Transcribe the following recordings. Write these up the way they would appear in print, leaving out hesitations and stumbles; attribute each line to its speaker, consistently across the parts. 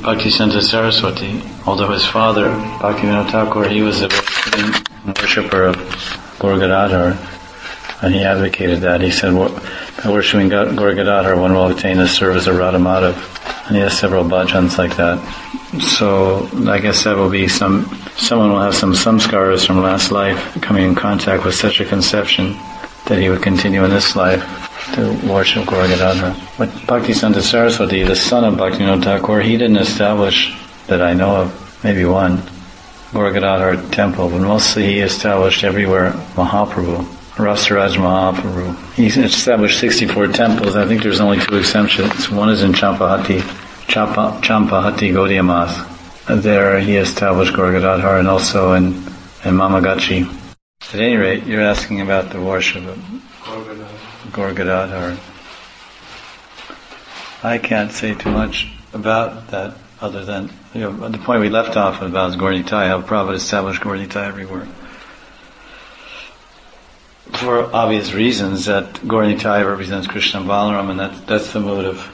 Speaker 1: Bhaktisiddhanta Saraswati, although his father, Bhaktivinoda Thakur, he was a worshipper of Gaur Gadadhar, and he advocated that. He said, by worshiping Gaur Gadadhar, one will obtain the service of Radha Madhav. And he has several bhajans like that. So I guess that will be someone will have some samskaras from last life coming in contact with such a conception that he would continue in this life to worship Gaur Gadadhar. But Bhaktisiddhanta Saraswati, the son of Bhaktivinoda Thakur, he didn't establish, that I know of, maybe one, Gaur Gadadhar temple, but mostly he established everywhere Mahaprabhu, Rasaraj Mahaprabhu. He established 64 temples. I think there's only 2 exemptions. One is in Champahati Gaudiya Math. There he established Gaur Gadadhar, and also in Mamagachi. At any rate, you're asking about the worship of Gaur Gadadhar. I can't say too much about that other than, the point we left off about is Gaur Nitai, how Prabhupada established Gaur Nitai everywhere. For obvious reasons, that Gaur Nitai represents Krishna and Balaram, and that's the mood of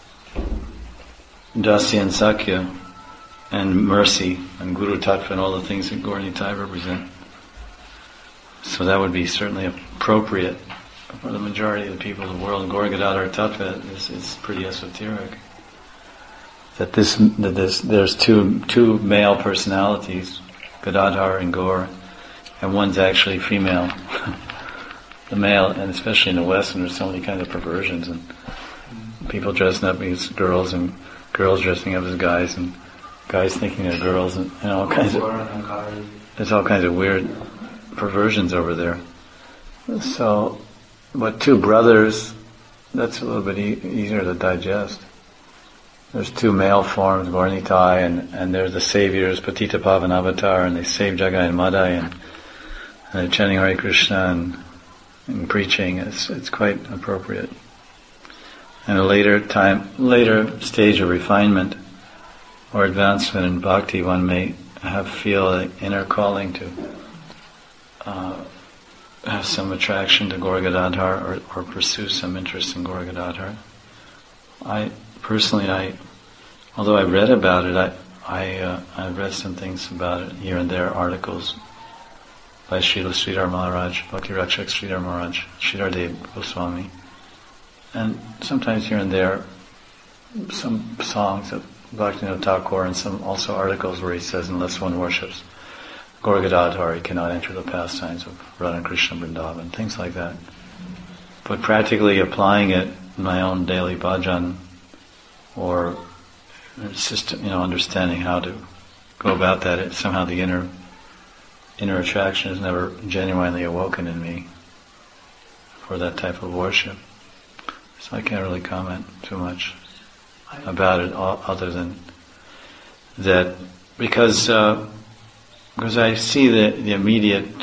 Speaker 1: Dasya and Sakya, and mercy, and Guru Tattva, and all the things that Gaur Nitai represent. So that would be certainly appropriate for the majority of the people of the world. Gaur Gadadhar Tattva is pretty esoteric. That there's two male personalities, Gadadhar and Gaur, and one's actually female. The male, and especially in the West, and there's so many kinds of perversions, and people dressing up as girls, and girls dressing up as guys, and guys thinking they're girls, and all kinds of, there's all kinds of weird perversions over there. So, but 2 brothers, that's a little bit easier to digest. There's 2 male forms, Gaur Nitai, and they're the saviors, Patita Pavan Avatar, and they save Jagai and Madai, and they're chanting Hare Krishna and preaching. It's quite appropriate. In a later stage of refinement or advancement in bhakti, one may feel an inner calling to have some attraction to Gaur Gadadhar or pursue some interest in Gaur Gadadhar. Although I read about it, I've read some things about it here and there, articles by Srila Sridhar Maharaj, Bhakti Rakshak Sridhar Maharaj, Sridhar Dev Goswami, and sometimes here and there some songs of Bhaktivinoda Thakur, and some also articles where he says, unless one worships Gaur Gadadhar, he cannot enter the pastimes of Radha and Krishna Vrindavan, things like that. But practically applying it in my own daily bhajan, or system, understanding how to go about that, somehow the inner attraction is never genuinely awoken in me for that type of worship. So I can't really comment too much about it other than that, because I see the immediate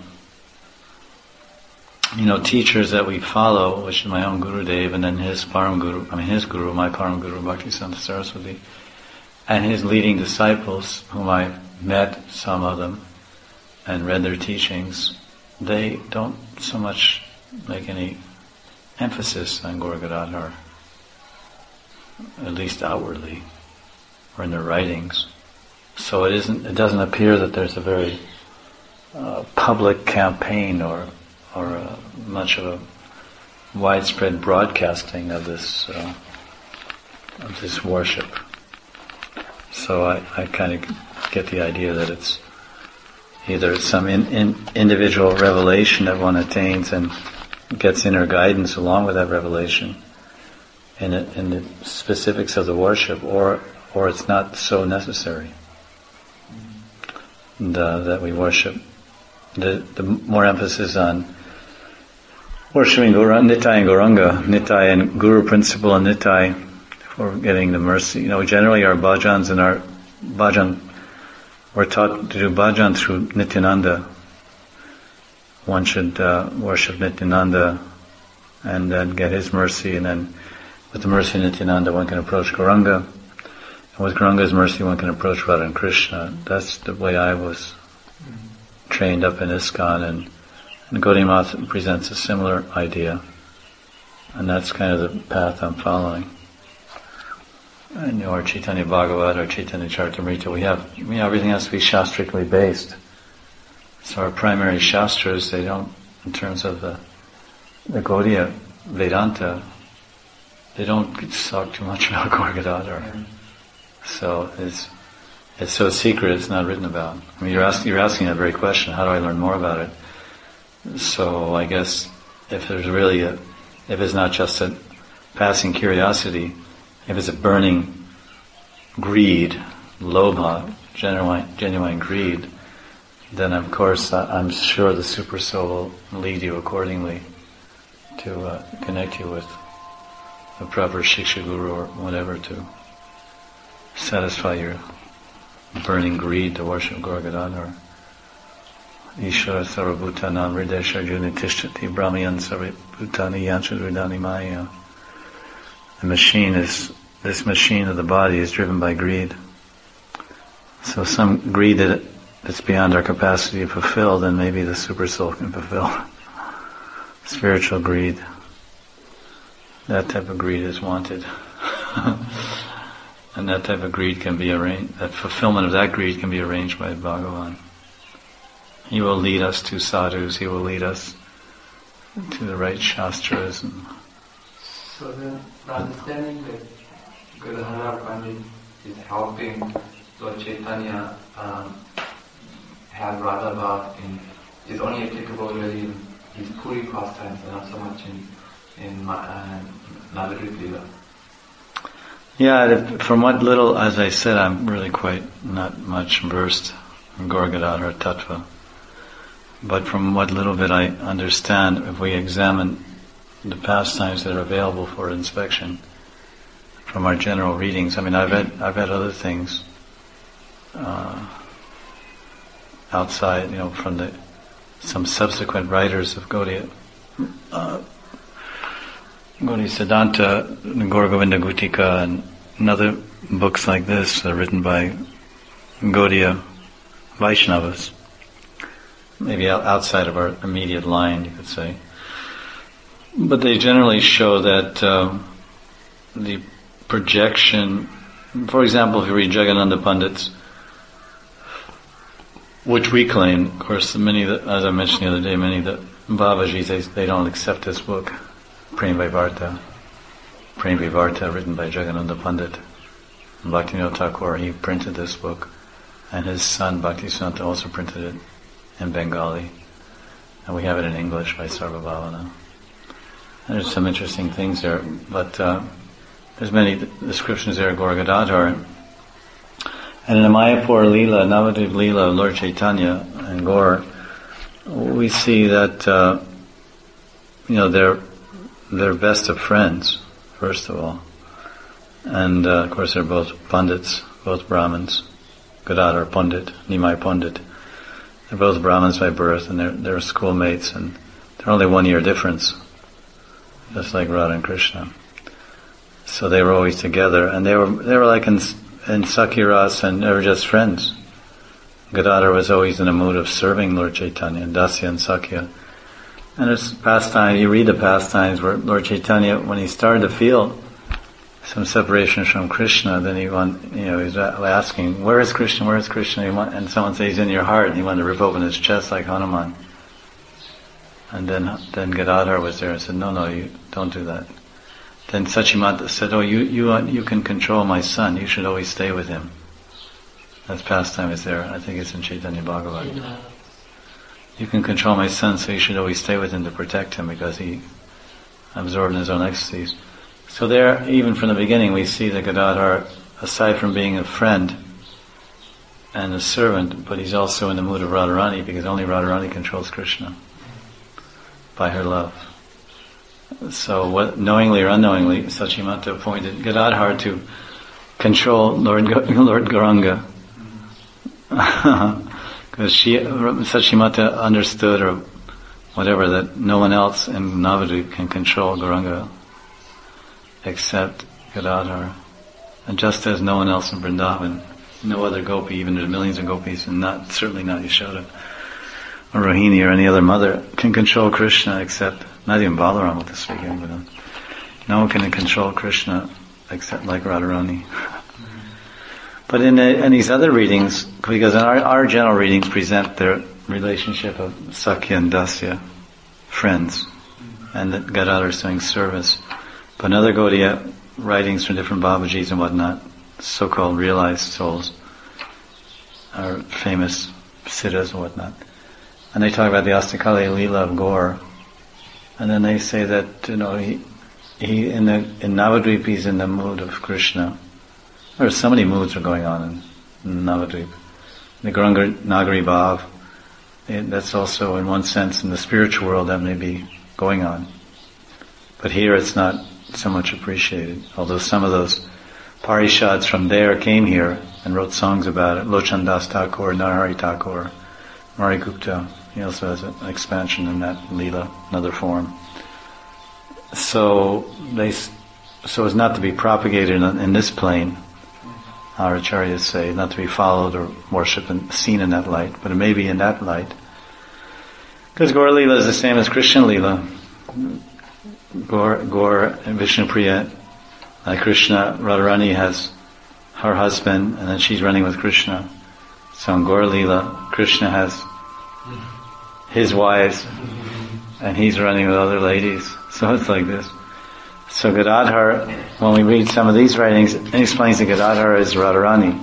Speaker 1: teachers that we follow, which is my own Gurudev, and then his guru, my Param Guru, Bhaktisiddhanta Saraswati, and his leading disciples, whom I've met, some of them, and read their teachings. They don't so much make any emphasis on Gaur Gadadhar, at least outwardly, or in their writings. So it doesn't appear that there's a very public campaign or much of a widespread broadcasting of this worship. So I kind of get the idea that it's either some individual revelation that one attains and gets inner guidance along with that revelation in the specifics of the worship, or it's not so necessary that we worship. The more emphasis on worshipping Nitai and Gauranga, Nitai and Guru principle and Nitai for getting the mercy. Generally our bhajans and our bhajan, we're taught to do bhajan through Nityananda. One should worship Nityananda and then get his mercy, and then with the mercy of Nityananda one can approach Gauranga, and with Gauranga's mercy one can approach Radha and Krishna. That's the way I was trained up in ISKCON, and Gaudiya Math presents a similar idea, and that's kind of the path I'm following. Or Chaitanya Bhagavat or Chaitanya Charitamrita, everything has to be shastrically based. So our primary shastras, they don't, in terms of the Gaudiya Vedanta, they don't talk too much about Gaura Gadadhar. So it's so secret, it's not written about. I mean, you're asking that very question, how do I learn more about it? So I guess if it's not just a passing curiosity, if it's a burning greed, lobha, genuine greed, then of course I'm sure the Super Soul will lead you accordingly to connect you with a proper Shiksha Guru or whatever to satisfy your burning greed to worship Gaura Gadadhar. Ishvara sarvabhutanam hridaya arjuna tishtati brahmayan sarvabhutani yanchadridani maya. This machine of the body is driven by greed. So some greed that's beyond our capacity to fulfill, then maybe the Super Soul can fulfill. Spiritual greed. That type of greed is wanted. And that type of greed can be arranged, that fulfillment of that greed can be arranged by Bhagavan. He will lead us to sadhus, he will lead us to the right shastras.
Speaker 2: So the understanding that Gadadhar Pandit is helping Lord Chaitanya have Radha Bhav is only applicable really in his Puri pastimes and not so much in Navadvip Leela.
Speaker 1: Yeah, from what little, as I said, I'm really quite not much versed in Gaura Gadadhar Tattva. But from what little bit I understand, if we examine the pastimes that are available for inspection from our general readings, I mean, I've read other things outside, from some subsequent writers of Gaudiya Siddhanta, Gaura Govinda Gutika, and other books like this are written by Gaudiya Vaishnavas, maybe outside of our immediate line, you could say. But they generally show that the projection, for example, if you read Jagadananda Pandit's, which we claim, of course, as I mentioned the other day, many of the Babajis, they don't accept this book, Prem Vivarta, written by Jagadananda Pandit. Bhaktivinoda Thakur, he printed this book, and his son Bhaktisiddhanta also printed it in Bengali, and we have it in English by Sarvabhavana. And there's some interesting things there, but there's many descriptions there of Gaura Gadadhar. And in the Mayapur Leela, Navadvip Leela, Lord Chaitanya and Gaur, we see that they're best of friends, first of all, and of course they're both Pandits, both Brahmins. Gadadhar Pandit, Nimai Pandit. They're both Brahmins by birth, and they're schoolmates, and they're only 1 year difference, just like Radha and Krishna. So they were always together, and they were like in Sakhiras, and they were just friends. Gadadhar was always in a mood of serving Lord Chaitanya, Dasya and Sakhya. And there's pastime, you read the pastimes where Lord Chaitanya, when he started to feel some separation from Krishna, then he was asking, where is Krishna, where is Krishna? And someone says, he's in your heart, and he wanted to rip open his chest like Hanuman. And then Gadadhar was there and said, no, you don't do that. Then Sachimata said, you can control my son, you should always stay with him. That pastime is there, I think it's in Chaitanya Bhagavat. You can control my son, so you should always stay with him to protect him, because he absorbed in his own ecstasies. So there, even from the beginning, we see that Gadadhar, aside from being a friend and a servant, but he's also in the mood of Radharani, because only Radharani controls Krishna by her love. So, knowingly or unknowingly, Sachimata appointed Gadadhar to control Lord Gauranga. Because Sachimata understood, or whatever, that no one else in Navadvip can control Gauranga except Gadadhar. And just as no one else in Vrindavan, no other gopi, even there's millions of gopis, and certainly not Yashoda or Rohini or any other mother, can control Krishna except, not even Balaram with the speaking, but no one can control Krishna except like Radharani. But in these other readings, because in our general readings present their relationship of Sakya and Dasya, friends, and that Gadadhar is doing service. But in other Gaudiya writings from different Babajis and whatnot, so-called realized souls, are famous siddhas and whatnot. And they talk about the Astakali Leela of Gaur. And then they say that, he in Navadvip he's in the mood of Krishna. There are so many moods are going on in Navadvip. The Gauranga Nagari Bhav, that's also in one sense in the spiritual world that may be going on. But here it's not so much appreciated. Although some of those Parishads from there came here and wrote songs about it. Lochan Das Thakur, Narhari Thakur, Mari Gupta. He also has an expansion in that Leela, another form. So as not to be propagated in this plane, our acharyas say, not to be followed or worshipped and seen in that light, but it may be in that light. Because Gaur Leela is the same as Krishna Leela. Gaur and Vishnupriya, like Krishna, Radharani has her husband, and then she's running with Krishna. So in Gaur Leela, Krishna has his wives, and he's running with other ladies. So it's like this. So Gadadhar, when we read some of these writings, it explains that Gadadhar is Radharani.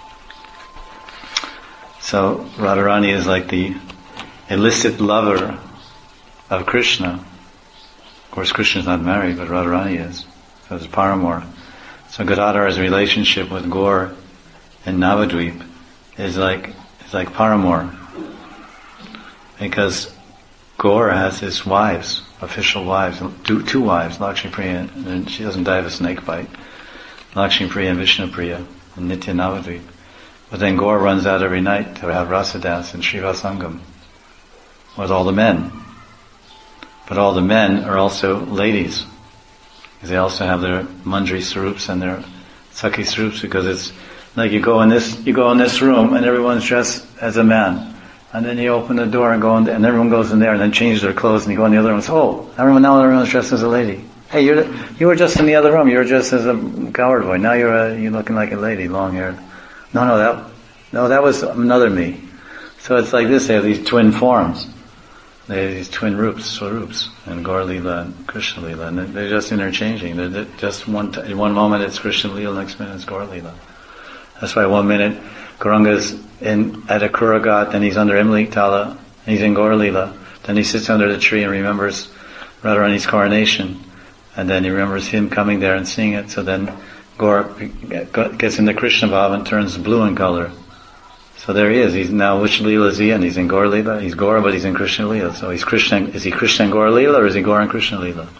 Speaker 1: So Radharani is like the illicit lover of Krishna. Of course, Krishna is not married, but Radharani is. So it's paramour. So Gadadhar's relationship with Gaur in Navadvip is like paramour. Because Gaur has his wives, official wives, two wives, Lakshmi Priya, and she doesn't die of a snake bite, Lakshmi Priya and Vishnu Priya, and Nitya Navadvip. But then Gaur runs out every night to have rasa dance in Srivasangam with all the men. But all the men are also ladies, because they also have their Mandri Sarups and their Sakhi Sarups, because it's like you go in this room and everyone's dressed as a man. And then you open the door and go in, and everyone goes in there and then changes their clothes and you go in the other room and say, oh, everyone's dressed as a lady. Hey, you were just in the other room, you were just as a coward boy. Now you're looking like a lady, long haired. No, that was another me. So it's like this, they have these twin forms. They have these twin swarups, and Gaur Leela and Krishna Leela, and they're just interchanging. They're just in one moment it's Krishna Leela, next minute it's Gaur Leela. That's why 1 minute Gauranga's at a Kuragat, then he's under Imlik Tala, and he's in Gaur Leela. Then he sits under the tree and remembers Radharani's coronation, and then he remembers him coming there and seeing it. So then Gaur gets into Krishna Bhav and turns blue in color. So there he is. He's now, which Leela is he in? He's in Gaur Leela. He's Gaur, but he's in Krishna Leela. So he's Krishna. Is he Krishna in Gaur Leela, or is he Gaur in Krishna Leela?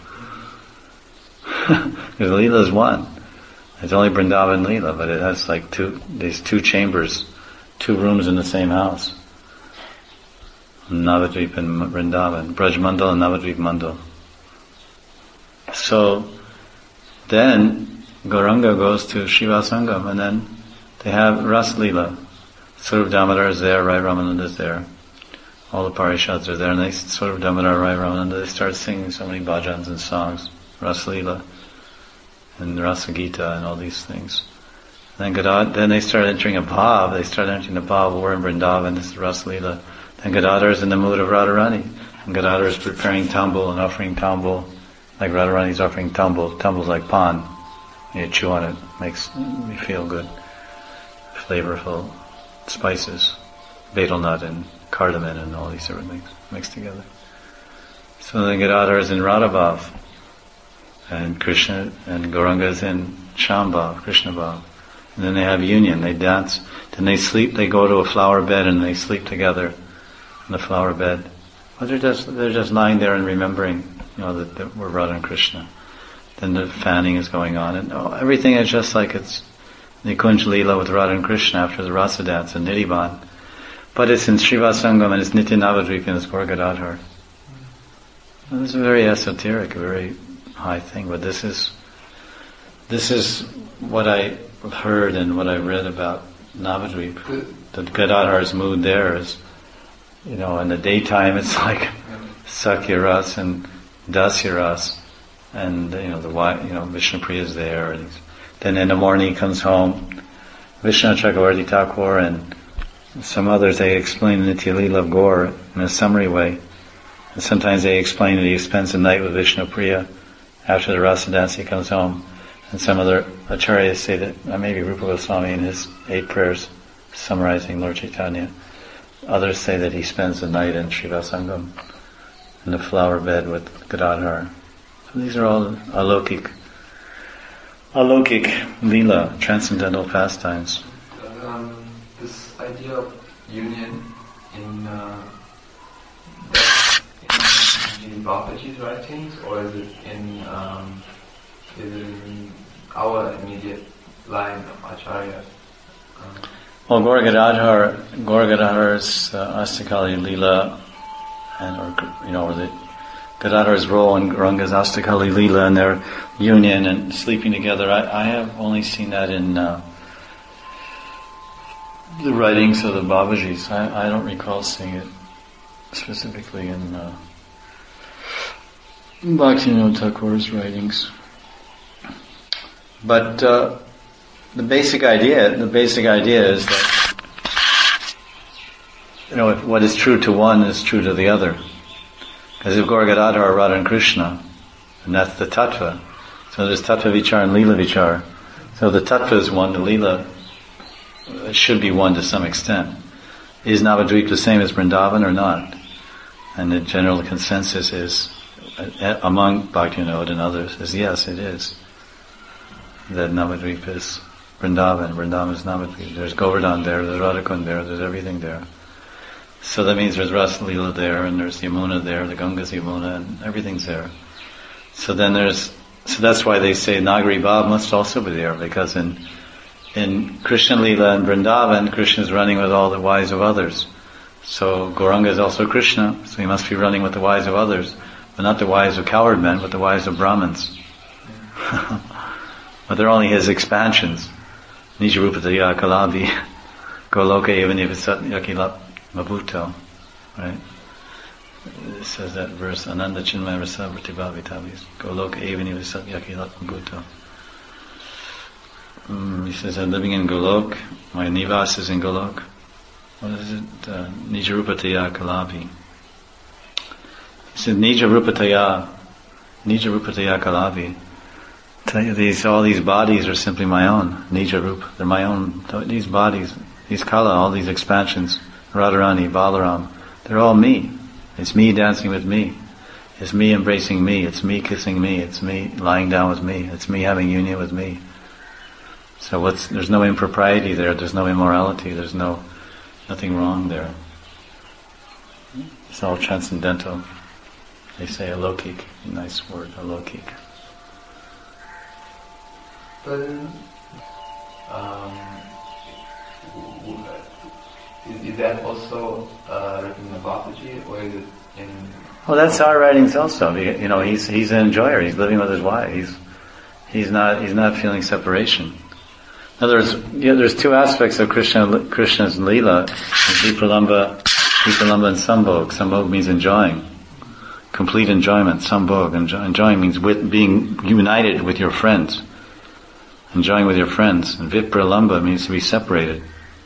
Speaker 1: Because Leela is one. It's only Vrindavan Leela, but it has like these two chambers, 2 rooms in the same house. Navadvip and Vrindavan, Braj Mandal and Navadvip Mandal. So then Gauranga goes to Srivasangam, and then they have Ras Leela. Swarup Damodar is there, Rai Ramananda is there. All the Parishads are there, and they Swarup Damodar, Rai Ramananda, they start singing so many bhajans and songs, Ras Leela and Rasa Gita and all these things. Then they start entering a bhav. They start entering the bhav. We're in Vrindavan. This is Ras Leela. Then Gadadhar is in the mood of Radharani, and Gadadhar is preparing tambul and offering tambul, like Radharani is offering tambul. Tambul's like pan. You chew on it, makes me feel good, flavorful spices, betel nut and cardamom and all these different things mixed together. So then Gadadhar is in Radha Bhav, and Krishna and Gauranga is in Shambhav, Krishna Bhav. And then they have union, they dance, then they sleep, they go to a flower bed and they sleep together in the flower bed. But they're just lying there and remembering, that we're Radha and Krishna. Then the fanning is going on, and everything is just like it's Nikunj Leela with Radha and Krishna after the Rasa dance and Nidhiban. But it's in Srivasangam and it's Nitya Navadvip and it's Gaur Gadadhar. This is very esoteric, a very high thing, but this is what I heard and what I read about Navadvip. That Gadadhar's mood there is, in the daytime it's like Sakya Ras and Dasya Ras, and Vishnu Priya is there, and then in the morning he comes home Vishnu Chakravarti Thakur and some others, they explain the Nitya Leela of Gaur in a summary way. And sometimes they explain that he spends the night with Vishnu Priya. After the rasa dance he comes home. And some other acharyas say that, maybe Rupa Goswami in his 8 prayers summarizing Lord Chaitanya. Others say that he spends the night in Srivasangam in the flower bed with Gadadhar. So these are all alokik lila, transcendental pastimes.
Speaker 2: This idea of union in Babaji's writings, or is it in our immediate line of acharyas?
Speaker 1: Well, Gaur Gadadhar's Astakali Leela, or the Gadadhar's role in Gauranga's Astakali Leela and their union and sleeping together. I have only seen that in the writings of the Babajis. I don't recall seeing it specifically in Bhaktivinoda Thakur's writings. But the basic idea is that if what is true to one is true to the other. Because if Gaur Gadadhar are Radha and Krishna, and that's the tattva. So there's tattva vichar and lila vichar. So the tattva is one, the lila should be one to some extent. Is Navadvip the same as Vrindavan or not? And the general consensus is, among Bhaktivinoda and others, is yes, it is. That Navadvip is Vrindavan, Vrindavan is Navadvip. There's Govardhan there, there's Radhakund there, there's everything there. So that means there's Rasa Leela there, and there's Yamuna there, the Ganga's Yamuna, and everything's there. So that's why they say Nagari Bhav must also be there, because in Krishna Leela and Vrindavan, Krishna is running with all the wives of others. So Gauranga is also Krishna, so he must be running with the wives of others, but not the wives of cowherd men, but the wives of Brahmins. But they're only his expansions. Nijarupataya Kalavi, Goloka Evanivasat Yakilap Mabuto, right? It says that verse, Ananda Chinmaya Rasa Vrtibhavitavis, Goloka Evanivasat Yakilap Mabuto. He says, I'm living in Golok, my nivas is in Golok. What is it? Nijarupataya Kalavi. He said, Nijarupataya Kalavi. Tell you, all these bodies are simply my own. Nijarup, they're my own. These bodies, these kala, all these expansions, Radharani, Balaram, they're all me. It's me dancing with me. It's me embracing me. It's me kissing me. It's me lying down with me. It's me having union with me. So there's no impropriety there. There's no immorality. There's nothing wrong there. It's all transcendental. They say alokik, a nice word, alokik.
Speaker 2: But is that also written in the Babaji, or is it in?
Speaker 1: Well, that's our writings also. He's an enjoyer. He's living with his wife. He's not feeling separation. In other words, there's 2 aspects of Krishna's Leela: Vipralamba and Sambhog. Sambhog means enjoying, complete enjoyment. Sambhog, enjoying means being united with your friends. Enjoying with your friends. And Vipralamba means to be separated.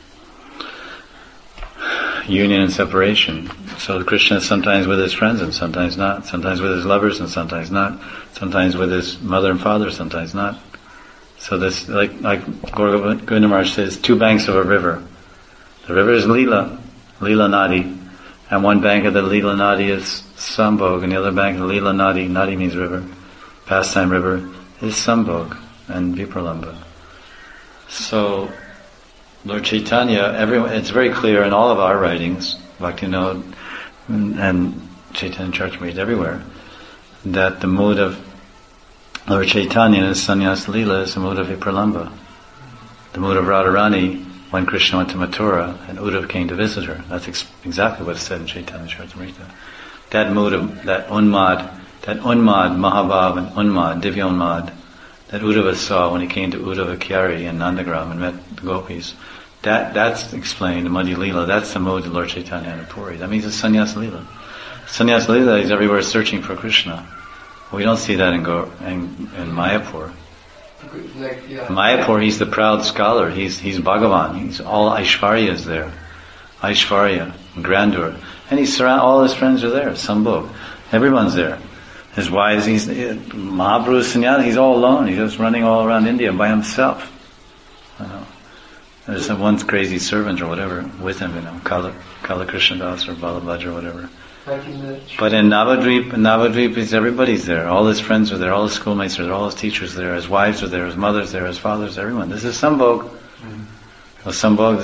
Speaker 1: Union and separation. So Krishna is sometimes with his friends and sometimes not. Sometimes with his lovers and sometimes not. Sometimes with his mother and father, sometimes not. So this, like Gaur Govinda Maharaj says, 2 banks of a river. The river is Leela Nadi. And one bank of the Leela Nadi is Sambhog, and the other bank of the Leela Nadi means river, pastime river, is Sambhog and Vipralamba. So, Lord Chaitanya, it's very clear in all of our writings, Bhaktivinoda and Chaitanya Charitamrita everywhere, that the mood of Lord Chaitanya in his Sannyas Leela is the mood of Vipralamba. The mood of Radharani when Krishna went to Mathura and Uddhava came to visit her. That's exactly what's said in Chaitanya Charitamrita. That mood of, that Unmad, Mahabhav and Unmad, Divya Unmad, that Uddhava saw when he came to Uddhava Kyari in Nandagram and met the gopis. That's explained in Madhya Leela. That's the mode of Lord Chaitanya and Puri. That means it's Sannyas Leela. Sannyas Leela is everywhere searching for Krishna. We don't see that in Mayapur.
Speaker 2: Like, yeah.
Speaker 1: Mayapur, he's the proud scholar. He's Bhagavan. He's all Aishvarya is there. Aishvarya, grandeur. And all his friends are there. Sambhog. Everyone's there. His wives, Mahaprabhu Sannyasi, he's all alone. He's just running all around India by himself. You know. There's some one crazy servant or whatever with him, Kala Krishna Das or Balabhadra or whatever. But in Navadvip, everybody's there. All his friends are there, all his schoolmates are there, all his teachers are there, his wives are there, his mother's there, his father's, everyone. This is Sambhog. Well, Sambhog,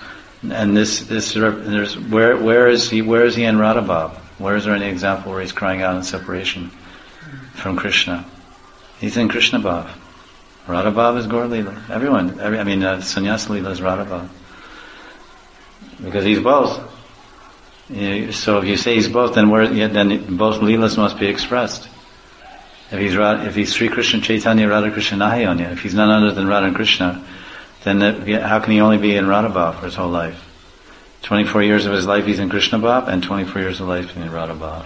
Speaker 1: where is he in Radhabhav? Where is there any example where he's crying out in separation from Krishna? He's in Krishna Bhav. Radhabhav is Gaur Leela. Sannyasa Leela is Radhabhav. Because he's both. So if you say he's both, then both Leelas must be expressed. If he's Sri Krishna Chaitanya Radha Krishna Nahayanya, if he's none other than Radha and Krishna, then how can he only be in Radhabhav for his whole life? 24 years of his life he's in Krishna Bhav, and 24 years of life he's in Radhabhav.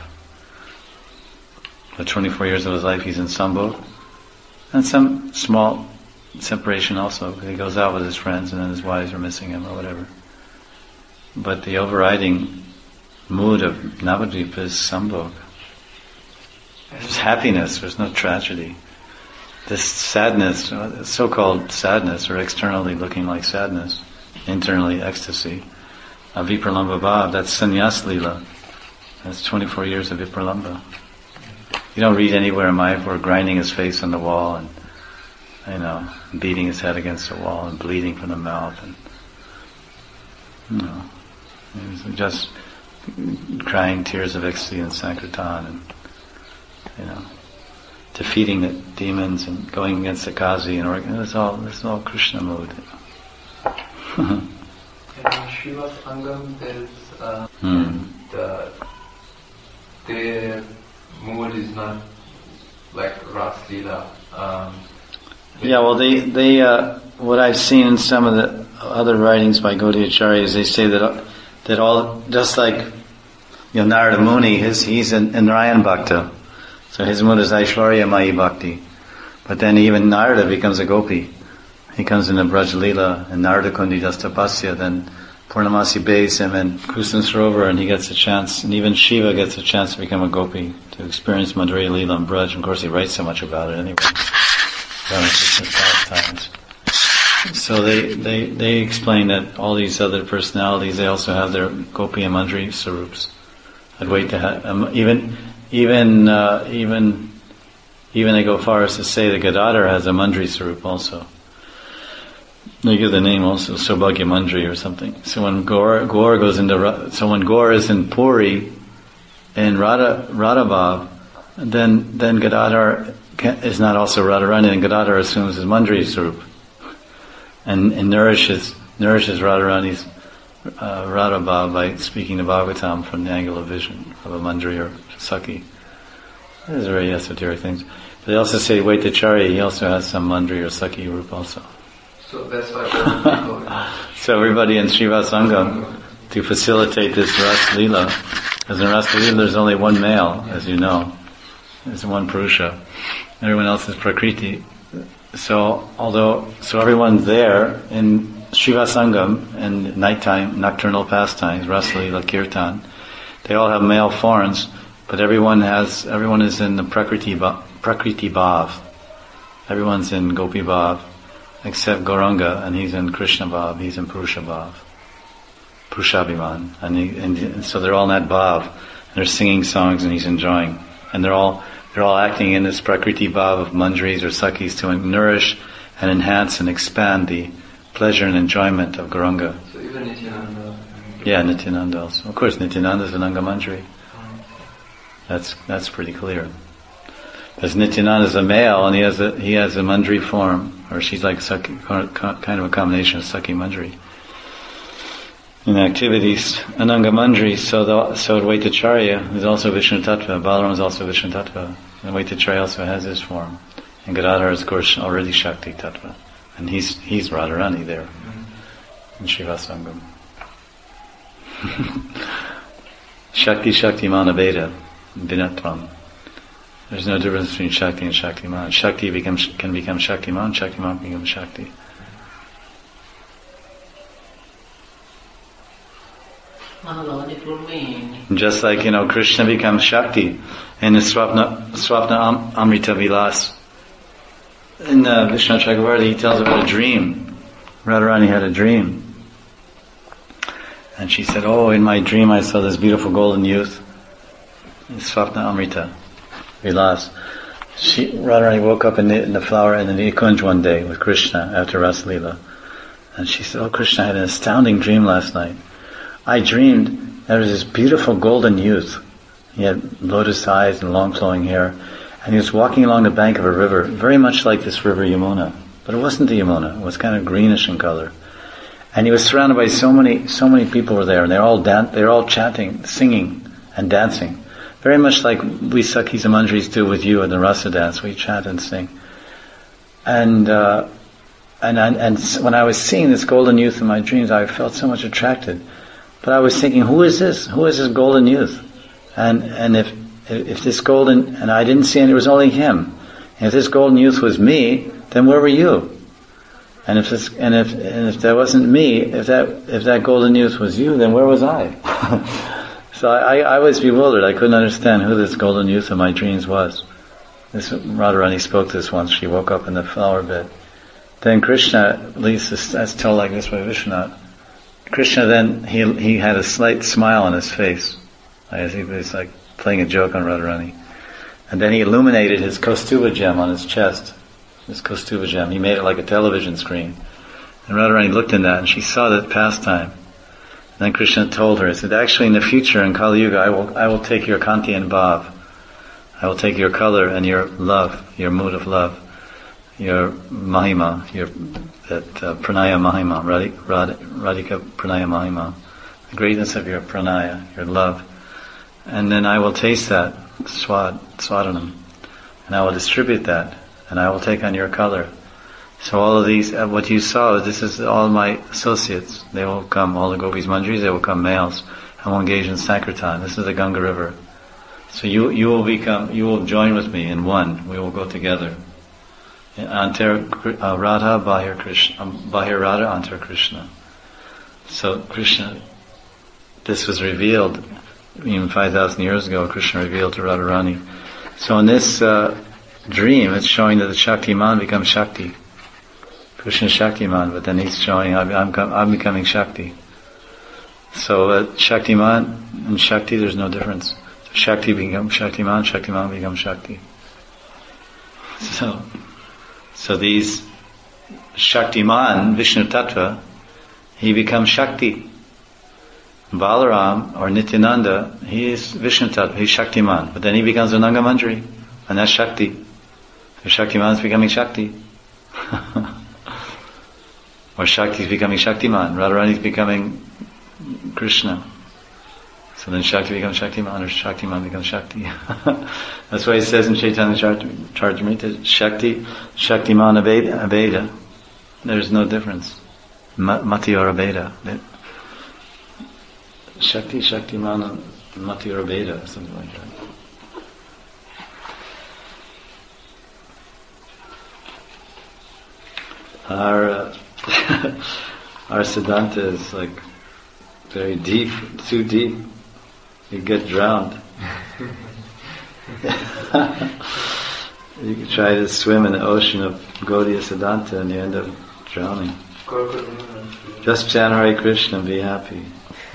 Speaker 1: But 24 years of his life he's in Sambhog, and some small separation also, because he goes out with his friends and then his wives are missing him or whatever. But the overriding mood of Navadvip is Sambhog. There's happiness, there's no tragedy. This sadness, so-called sadness, or externally looking like sadness, internally ecstasy, of Vipralamba Bhav, that's Sannyas Leela. That's 24 years of Vipralamba. You don't read anywhere in Mayapur grinding his face on the wall and, beating his head against the wall and bleeding from the mouth and, just crying tears of ecstasy and Sankirtan and, defeating the demons and going against the Kazi and it's all Krishna mood.
Speaker 2: In Shiva Sangam, their mood is not like Ras Leela.
Speaker 1: They what I've seen in some of the other writings by Gaudiya Acharya is they say that all, just like Narada Muni, he's in Narayan Bhakta, so his mood is Aishwarya Mayi Bhakti. But then even Narada becomes a gopi. He comes in a Braj Leela, and Narada Kundi does tapasya, then Purnamasi bathes him in Krishna Sarovar, and he gets a chance, and even Shiva gets a chance to become a gopi, to experience Madhurya Leela and Braj. Of course he writes so much about it anyway. Done it 5 times. So they explain that all these other personalities, they also have their gopi and mandri sarups. Even they go far as to say that Gadadhar has a mandri sarup also. They give the name also, Saubhagya Mandri or something. So when Gaur goes into, when Gaur is in Puri, in Radhabhav, then Gadadhar is not also Radharani, and Gadadhar assumes his Mandri Sarup, and nourishes Radharani's Radhabhav by speaking to Bhagavatam from the angle of vision of a Mandri or Sakhi. These are very esoteric things. But they also say Vaitacharya, he also has some Mandri or Sakhi Rup also.
Speaker 2: So that's why
Speaker 1: so everybody in Shiva Sangam, to facilitate this Ras Leela, because in Ras Leela there's only one male, as you know. There's one Purusha. Everyone else is Prakriti. So everyone's there in Shiva Sangam and nighttime, nocturnal pastimes, Ras Leela, Kirtan. They all have male forms, but everyone is in the Prakriti Bhav. Everyone's in Gopi Bhav, except Gauranga, and he's in Krishna Bhav, he's in Purusha Bhav, Purushabhiman, and so they're all in that Bhav, and they're singing songs, and he's enjoying, and they're all acting in this Prakriti Bhav of Mandris or Sakhis to nourish and enhance and expand the pleasure and enjoyment of Gauranga.
Speaker 2: So even Nityananda.
Speaker 1: Yeah, Nityananda also. Of course, Nityananda is an Anga Mandri. That's pretty clear. Because Nityananda is a male, and he has a Mandri form, or she's like Sakhi, kind of a combination of Sakhi Mandri. In activities, Ananga Mandri, so Vaitacharya is also Vishnu Tattva, Balaram is also Vishnu Tattva, and Vaitacharya also has his form. And Gadadhar is, of course, already Shakti Tattva, and he's Radharani there, in Shiva Sangam. Shakti Manaveda, Vinatvam. There's no difference between Shakti and Shaktiman. Shakti can become Shaktiman, Shaktiman can become Shakti. Just like, Krishna becomes Shakti in the Swapna Amrita Vilas. In Vishnu Chakravarti, he tells about a dream. Radharani had a dream. And she said, in my dream I saw this beautiful golden youth. In Swapna Amrita Vilas. Radharani woke up in the flower in the Nikunj one day with Krishna after Rasa Leela. And she said, Krishna, I had an astounding dream last night. I dreamed there was this beautiful golden youth. He had lotus eyes and long flowing hair. And he was walking along the bank of a river, very much like this river Yamuna. But it wasn't the Yamuna. It was kind of greenish in color. And he was surrounded by so many people were there. And they're all chanting, singing, and dancing. Very much like we Sakhis and Manjaris do with you in the Rasa dance. We chant and sing. And when I was seeing this golden youth in my dreams, I felt so much attracted. But I was thinking, who is this? Who is this golden youth? And if this golden, and I didn't see it was only him. And if this golden youth was me, then where were you? And if that wasn't me, if that golden youth was you, then where was I? So I was bewildered. I couldn't understand who this golden youth in my dreams was. Radharani spoke this once. She woke up in the flower bed. Then Krishna, at least that's told like this by Vishwanath. Krishna then, he had a slight smile on his face. As he was like playing a joke on Radharani. And then he illuminated his Kaustuva gem on his chest. His Kaustuva gem. He made it like a television screen. And Radharani looked in that and she saw that pastime. And then Krishna told her, he said, actually in the future, in Kali Yuga, I will take your Kanti and Bhav. I will take your color and your love, your mood of love, your Mahima, Pranaya Mahima, Radhika Pranaya Mahima, the greatness of your Pranaya, your love. And then I will taste that, Swadanam, and I will distribute that, and I will take on your color. So all of these, what you saw, this is all my associates. They will come, all the Gopis Manjaris, they will come males, and will engage in Sankirtan. This is the Ganga River. So you will join with me in one. We will go together. Antar Radha, Bahir Krishna, Bahir Radha, Antar Krishna. So Krishna, this was revealed even 5,000 years ago. Krishna revealed to Radharani. So in this dream, it's showing that the Shaktiman becomes Shakti. Krishna is Shaktiman, but then he's showing I'm becoming Shakti. So Shaktiman and Shakti, there's no difference. Shakti becomes Shaktiman, Shaktiman becomes Shakti. So these Shaktiman, Vishnu Tattva, he becomes Shakti. Balaram or Nityananda, he is Vishnu Tattva, he's Shaktiman. But then he becomes Ananga Manjari, and that's Shakti. So Shaktiman is becoming Shakti. Or Shakti is becoming Shaktiman. Radharani is becoming Krishna. So then Shakti becomes Shaktiman, or Shaktiman becomes Shakti. That's why it says in Chaitanya Charitamrita, Shakti, Shaktiman Abeda. There's no difference. Mati or Abeda. Shakti, Shaktiman, Mati or Abeda, something like that. Our Siddhanta is like very deep, too deep. You get drowned. You can try to swim in the ocean of Gaudiya Siddhanta and you end up drowning. Just chant Hare Krishna and be happy.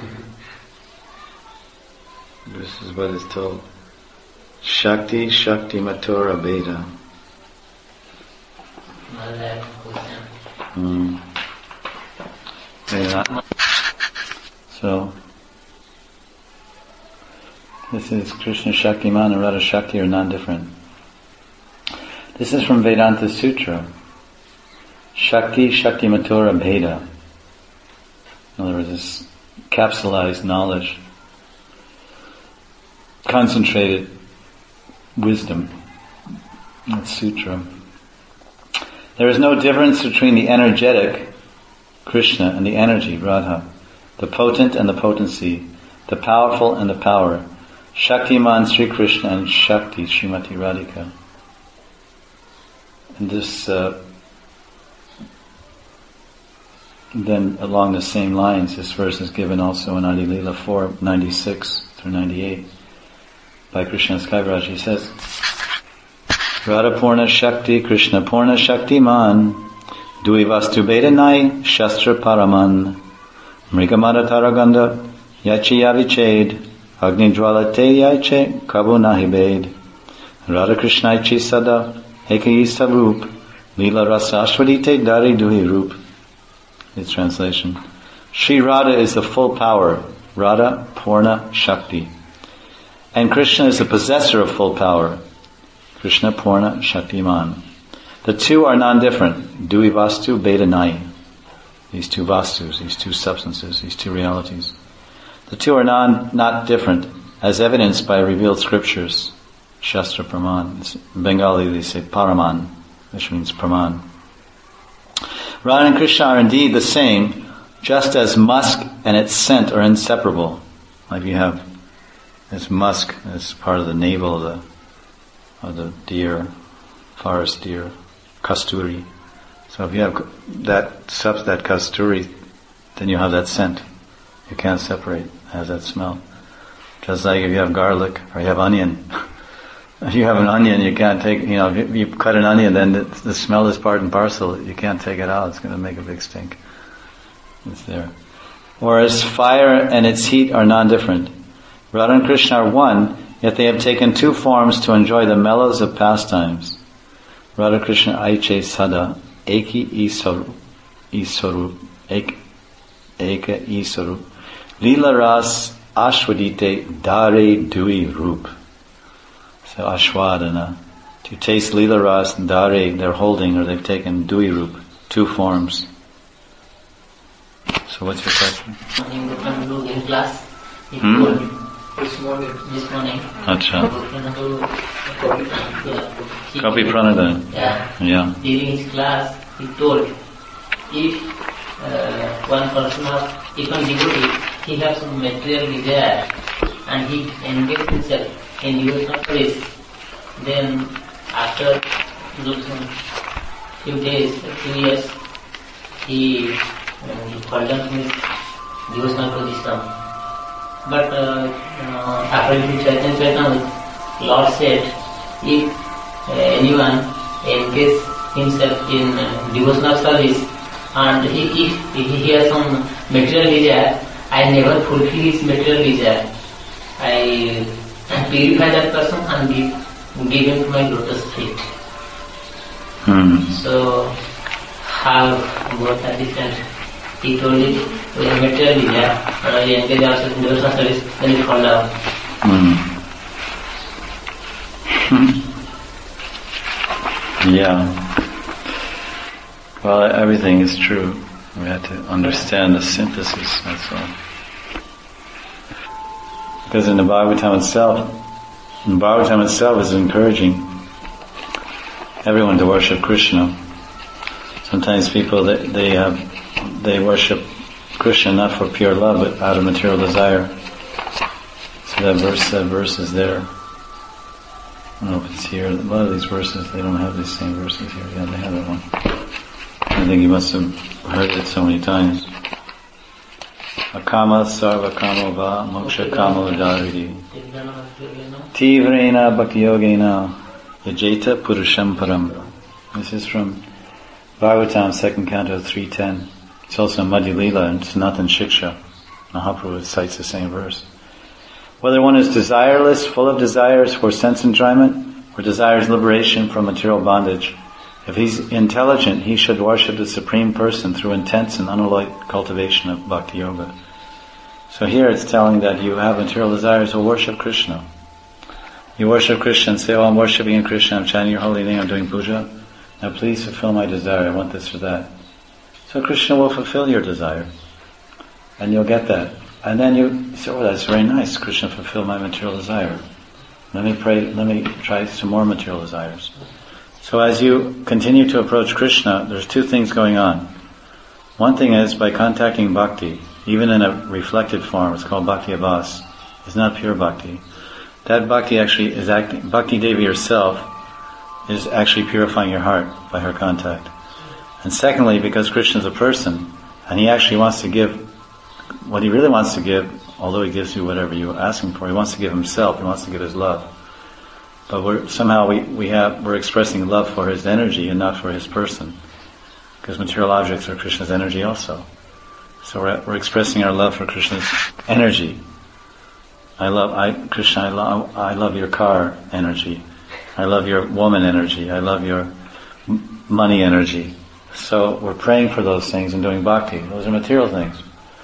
Speaker 1: This is what is told. Shakti, Shakti Matora Beda. So, this is Krishna Shaktiman and Radha Shakti are non-different. This is from Vedanta Sutra. Shakti, Shakti Matura Bheda. In other words, this capsulized knowledge, concentrated wisdom. That's Sutra. There is no difference between the energetic, Krishna, and the energy, Radha, the potent and the potency, the powerful and the power. Shaktiman Sri Krishna and Shakti Srimati Radhika. And this, then along the same lines, this verse is given also in Adi Leela 4:96 through 98 by Krishnadas Kaviraj. He says, Radha Purna Shakti Krishna Purna Shaktiman Dui Vastu Vedanai Shastra Paraman Mrigamada Taraganda Yachi Yaviched Agni Jwala Te Yache Kabu Nahibed Radha Krishna Ichi Sada Ekayi Sarup Lila Rasa Ashwadite Dari Duhi Rup. His translation. Sri Radha is the full power. Radha Purna Shakti. And Krishna is the possessor of full power. Krishna Purna Shaktiman. The two are non-different. Dui Vastu Vedanai. These two vastus, these two substances, these two realities. The two are not different, as evidenced by revealed scriptures. Shastra Praman. In Bengali they say Paraman, which means Praman. Radha and Krishna are indeed the same, just as musk and its scent are inseparable. Like you have this musk as part of the navel of the deer, forest deer, kasturi. So if you have that kasturi, then you have that scent. You can't separate. It has that smell. Just like if you have garlic or you have onion. If you have an onion, you can't take, if you cut an onion, then the smell is part and parcel. You can't take it out. It's going to make a big stink. It's there. Whereas fire and its heat are non-different. Radha and Krishna are one, yet they have taken two forms to enjoy the mellows of pastimes. Radha Krishna Aiche Sada, Eki Isarup, Eka Isarup, Lila Ras Ashwadite Dare Dui Rup. So Ashwadana, to taste Lila Ras and Dare, they're holding, or they've taken Dui Rup, two forms. So what's your question?
Speaker 3: In class, he told this morning.
Speaker 1: Acha. Kapi Pranadhan. Yeah.
Speaker 3: During his class, he told, if one person if one devotee, he has some material desire, and he engages himself in devotional service, then after few years, he condemns his devotional position. But according to Chaitanya Charitamrita, Lord said, if anyone engages himself in devotional service and if he has some material desire, I never fulfill his material desire. I purify that person and give him to my lotus feet. So how both are different. He told it with a material desire, and we engage ourselves in devotional service, then we fall down.
Speaker 1: Yeah. Well, everything is true. We have to understand the synthesis, that's all. Because in the Bhagavatam itself is encouraging everyone to worship Krishna. Sometimes people, they worship Krishna not for pure love, but out of material desire. So that verse is there. I don't know if it's here. A lot of these verses, they don't have these same verses here. Yeah, they have that one. I think you must have heard it so many times. Akama sarva kama va moksha kama vadhariti. Tivrena bhakti yogena yajeta purusham param. This is from Bhagavatam, 2nd Canto, 3:10. It's also in Madhya Leela and Sanatan Shiksha. Mahaprabhu cites the same verse. Whether one is desireless, full of desires for sense enjoyment, or desires liberation from material bondage, if he's intelligent, he should worship the Supreme Person through intense and unalloyed cultivation of Bhakti Yoga. So here it's telling that you have material desires, well, worship Krishna. You worship Krishna and say, I'm worshipping Krishna, I'm chanting your holy name, I'm doing puja. Now please fulfill my desire, I want this or that. So Krishna will fulfill your desire. And you'll get that. And then you say, that's very nice, Krishna fulfilled my material desire. Let me try some more material desires. So as you continue to approach Krishna, there's two things going on. One thing is, by contacting bhakti, even in a reflected form, it's called bhakti avas. It's not pure bhakti. that bhakti actually is acting, Bhakti Devi herself is actually purifying your heart by her contact. And secondly, because Krishna is a person, and he actually wants to give what he really wants to give, although he gives you whatever you're asking for, he wants to give himself, he wants to give his love. But we're expressing love for his energy and not for his person. Because material objects are Krishna's energy also. So we're expressing our love for Krishna's energy. Krishna, I love your car energy. I love your woman energy. I love your money energy. So we're praying for those things and doing bhakti. Those are material things.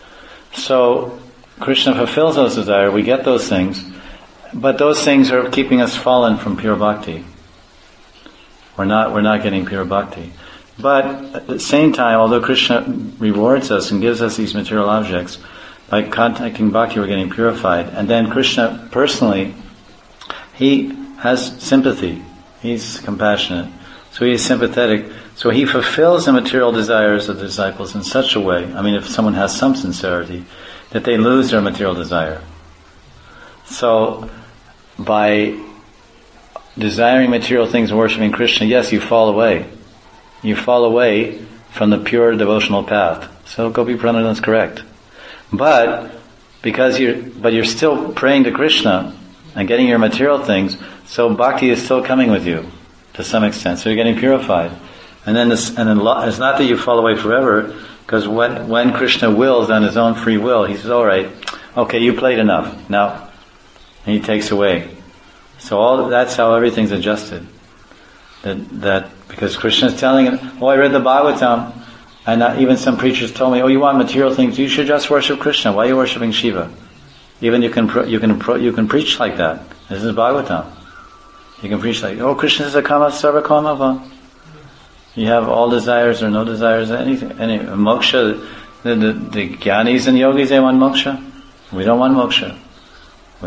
Speaker 1: So Krishna fulfills those desires. We get those things. But those things are keeping us fallen from pure bhakti. We're not getting pure bhakti. But at the same time, although Krishna rewards us and gives us these material objects, by contacting bhakti we're getting purified. And then Krishna personally, he has sympathy. He's compassionate. So he is sympathetic. So he fulfills the material desires of the disciples in such a way, I mean if someone has some sincerity, that they lose their material desire. So by desiring material things and worshipping Krishna, yes, you fall away. You fall away from the pure devotional path. So Gopi Pranadana is correct. But you're still praying to Krishna and getting your material things, so bhakti is still coming with you to some extent. So you're getting purified. And then it's not that you fall away forever, because when Krishna wills on his own free will, he says, all right, okay, you played enough. Now, and he takes away. So that's how everything's adjusted. That because Krishna is telling him, I read the Bhagavatam, and even some preachers told me, you want material things, you should just worship Krishna. Why are you worshiping Shiva? Even you can preach like that. This is Bhagavatam. You can preach like, Krishna is a kama sarva kamava. You have all desires or no desires, anything, any moksha. The jnanis and yogis, they want moksha. We don't want moksha. We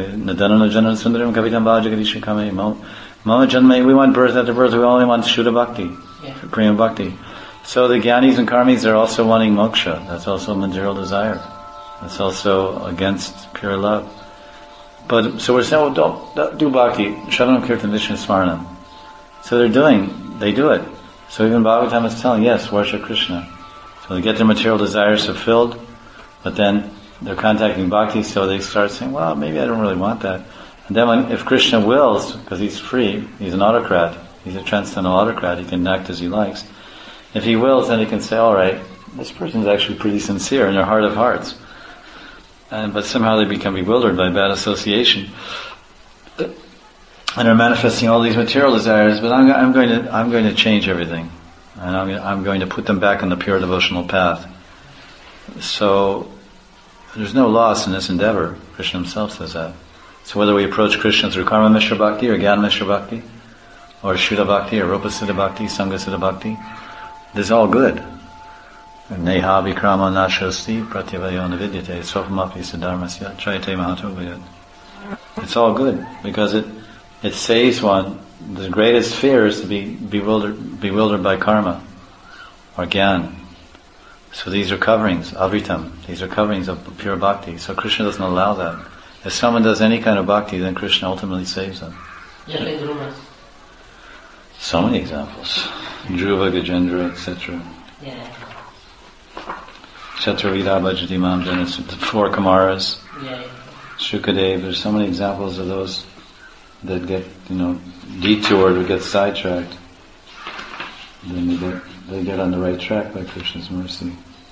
Speaker 1: want birth after birth. We only want Shuddha Bhakti, Prema Bhakti. So the jnanis and karmis are also wanting moksha. That's also a material desire. That's also against pure love. But so we're saying, don't do bhakti. Shravanam Kirtan Vishnu Smaranam. So they do it. So even Bhagavatam is telling, yes, worship Krishna. So they get their material desires fulfilled, but then they're contacting bhakti, so they start saying, maybe I don't really want that. And then if Krishna wills, because he's free, he's an autocrat, he's a transcendental autocrat, he can act as he likes. If he wills, then he can say, all right, this person's actually pretty sincere in their heart of hearts. But somehow they become bewildered by bad association. And are manifesting all these material desires, but I'm going to change everything. And I'm going to put them back on the pure devotional path. So there's no loss in this endeavor. Krishna himself says that. So whether we approach Krishna through Karma Mishra Bhakti or Gyan Mishra Bhakti, or Shuddha Bhakti or Rupa Siddha Bhakti, Sangha Siddha Bhakti, this is all good. Neha Vikrama Nashosti Pratyavayo Navidyate Sopamapi Siddharmasya Chayate Mahatogayat. It's all good because it saves one. The greatest fear is to be bewildered by karma or Gyan. So these are coverings, avritam. These are coverings of pure bhakti. So Krishna doesn't allow that. If someone does any kind of bhakti, then Krishna ultimately saves them.
Speaker 3: Yeah, like Dhruva.
Speaker 1: So many examples. Dhruva, Gajendra, etc.
Speaker 3: Yeah.
Speaker 1: Chaturvida Bhajati Mam Jana, the 4 Kumaras.
Speaker 3: Yeah.
Speaker 1: Shukadev, there's so many examples of those that get, detoured or get sidetracked. Then they get on the right track by Krishna's mercy.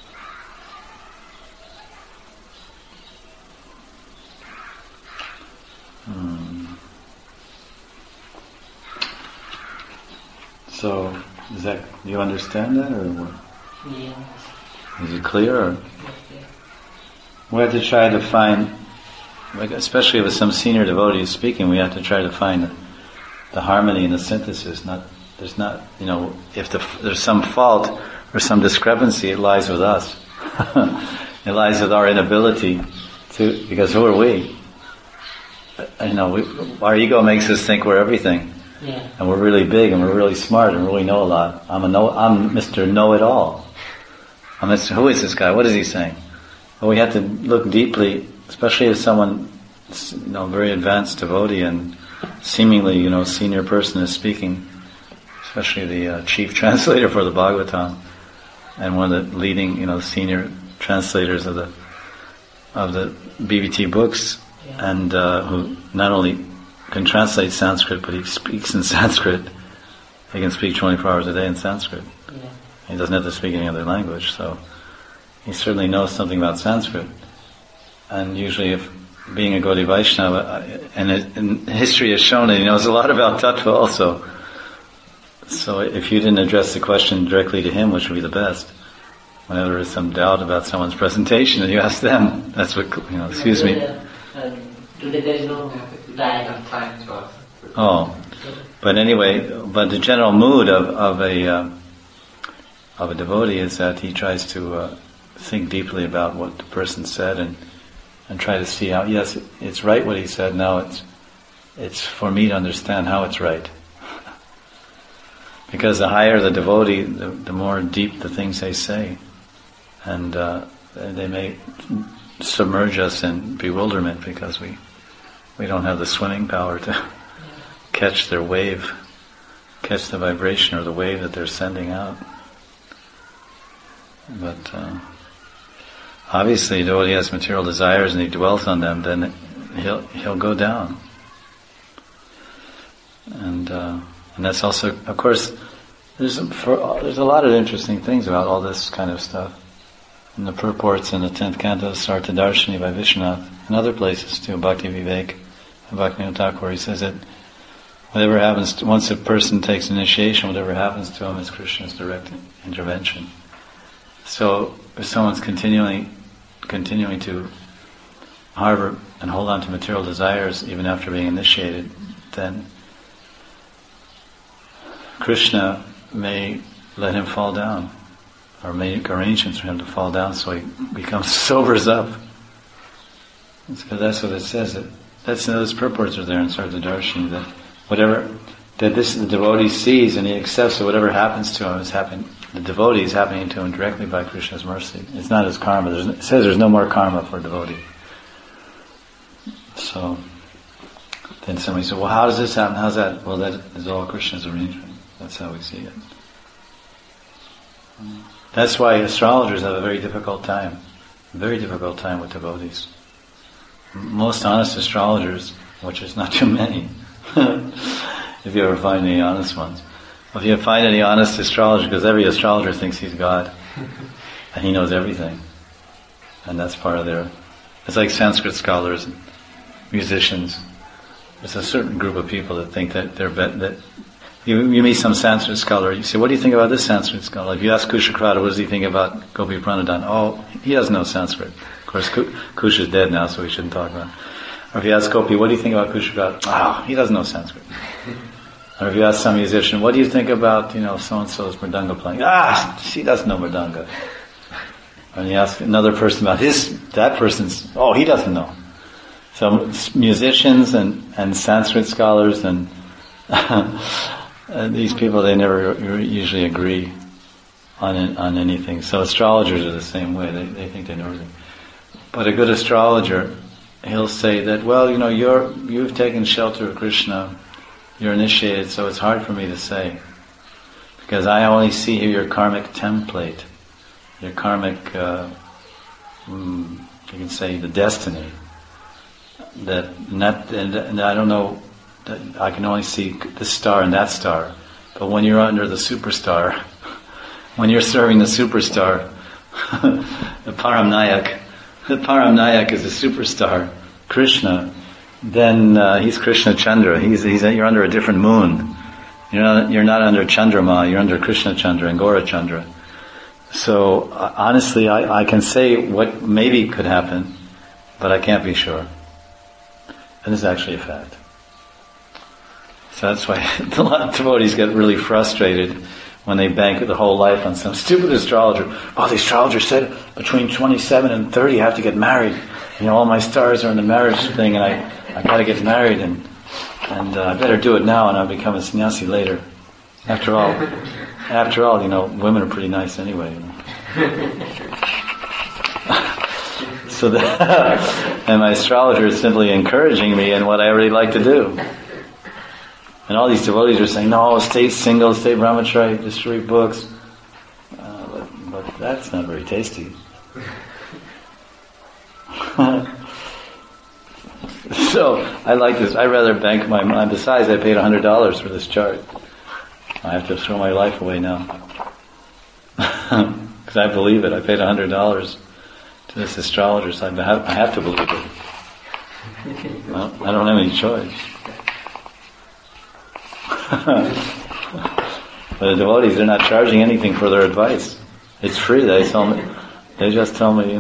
Speaker 1: So, do you understand that, or what?
Speaker 3: Yeah.
Speaker 1: Is it clear? Or? We have to try to find, especially if some senior devotee is speaking, we have to try to find the harmony and the synthesis. If there's some fault or some discrepancy, it lies with us. It lies with our inability because who are we? Our ego makes us think we're everything.
Speaker 3: Yeah.
Speaker 1: And we're really big and we're really smart and really know a lot. I'm Mr. Know-it-all. Who is this guy? What is he saying? Well, we have to look deeply, especially if someone very advanced devotee and seemingly, senior person is speaking, especially the chief translator for the Bhagavatam and one of the leading, senior translators of the BBT books, and who not only can translate Sanskrit, but he speaks in Sanskrit. He can speak 24 hours a day in Sanskrit.
Speaker 3: Yeah.
Speaker 1: He doesn't have to speak any other language, so he certainly knows something about Sanskrit. And usually, if being a Gaudiya Vaishnava, and history has shown that he knows a lot about Tattva also. So if you didn't address the question directly to him, which would be the best, whenever there is some doubt about someone's presentation, and you ask them, that's what, excuse me.
Speaker 3: Today there is no time.
Speaker 1: Oh, but anyway, but the general mood of a devotee is that he tries to think deeply about what the person said and try to see how, yes, it's right what he said, now it's for me to understand how it's right. Because the higher the devotee, the more deep the things they say. And they may submerge us in bewilderment because we don't have the swimming power to catch their wave, catch the vibration or the wave that they're sending out. But obviously, though he has material desires and he dwells on them, then he'll go down. And that's also, of course, there's a lot of interesting things about all this kind of stuff. In the purports in the 10th canto, Sartadarshini by Vishwanath, and other places too, Bhakti Vivek and Bhaktivinoda Thakur, he says that whatever happens, once a person takes initiation, whatever happens to him is Krishna's direct intervention. So if someone's continuing to harbor and hold on to material desires even after being initiated, then Krishna may let him fall down, or make arrangements for him to fall down so he sobers up. That's what it says. Those purports are there in Sartadarshini, that whatever that the devotee sees and he accepts that whatever happens to him is happening. The devotee is happening to him directly by Krishna's mercy. It's not his karma. It says there's no more karma for a devotee. So then somebody said, well, how does this happen? How's that? Well, that is all Krishna's arrangement. That's how we see it. That's why astrologers have a very difficult time with devotees. Most honest astrologers, which is not too many, if you ever find any honest ones. If you find any honest astrologer, because every astrologer thinks he's God, and he knows everything. And that's part of it's like Sanskrit scholars and musicians. There's a certain group of people that think that that you meet some Sanskrit scholar, you say, what do you think about this Sanskrit scholar? If you ask Kushakrata, what does he think about Gopi Pranadhan? Oh, he doesn't know Sanskrit. Of course, Kush is dead now, so we shouldn't talk about it. Or if you ask Gopi, what do you think about Kushakrata? Oh, he doesn't know Sanskrit. Or if you ask some musician, what do you think about, so-and-so's mridanga playing? She doesn't know mridanga. And you ask another person about that person's, he doesn't know. So musicians and Sanskrit scholars and these people, they never usually agree on anything. So astrologers are the same way. They think they know everything. But a good astrologer, he'll say that, well, you've taken shelter of Krishna, you're initiated, so it's hard for me to say. Because I only see here your karmic template, your karmic, you can say the destiny. And I don't know, that I can only see this star and that star. But when you're under the superstar, when you're serving the superstar, the Param Nayak is a superstar, Krishna, then he's Krishna Chandra. You're under a different moon. You're not under Chandrama, you're under Krishna Chandra and Gaura Chandra. So honestly, I can say what maybe could happen, but I can't be sure. And this is actually a fact. So that's why a lot of devotees get really frustrated when they bank their whole life on some stupid astrologer. Oh, the astrologer said between 27 and 30 I have to get married. All my stars are in the marriage thing, and I got to get married, and I better do it now, and I'll become a sannyasi later. After all, women are pretty nice anyway. So that, and my astrologer is simply encouraging me in what I really like to do. And all these devotees are saying, no, stay single, stay brahmachari, just read books. But that's not very tasty. So I like this. I'd rather bank my money. Besides, I paid $100 for this chart. I have to throw my life away now. Because I believe it. I paid $100 to this astrologer, so I have to believe it. Well, I don't have any choice. But the devotees, they're not charging anything for their advice. It's free. They just tell me,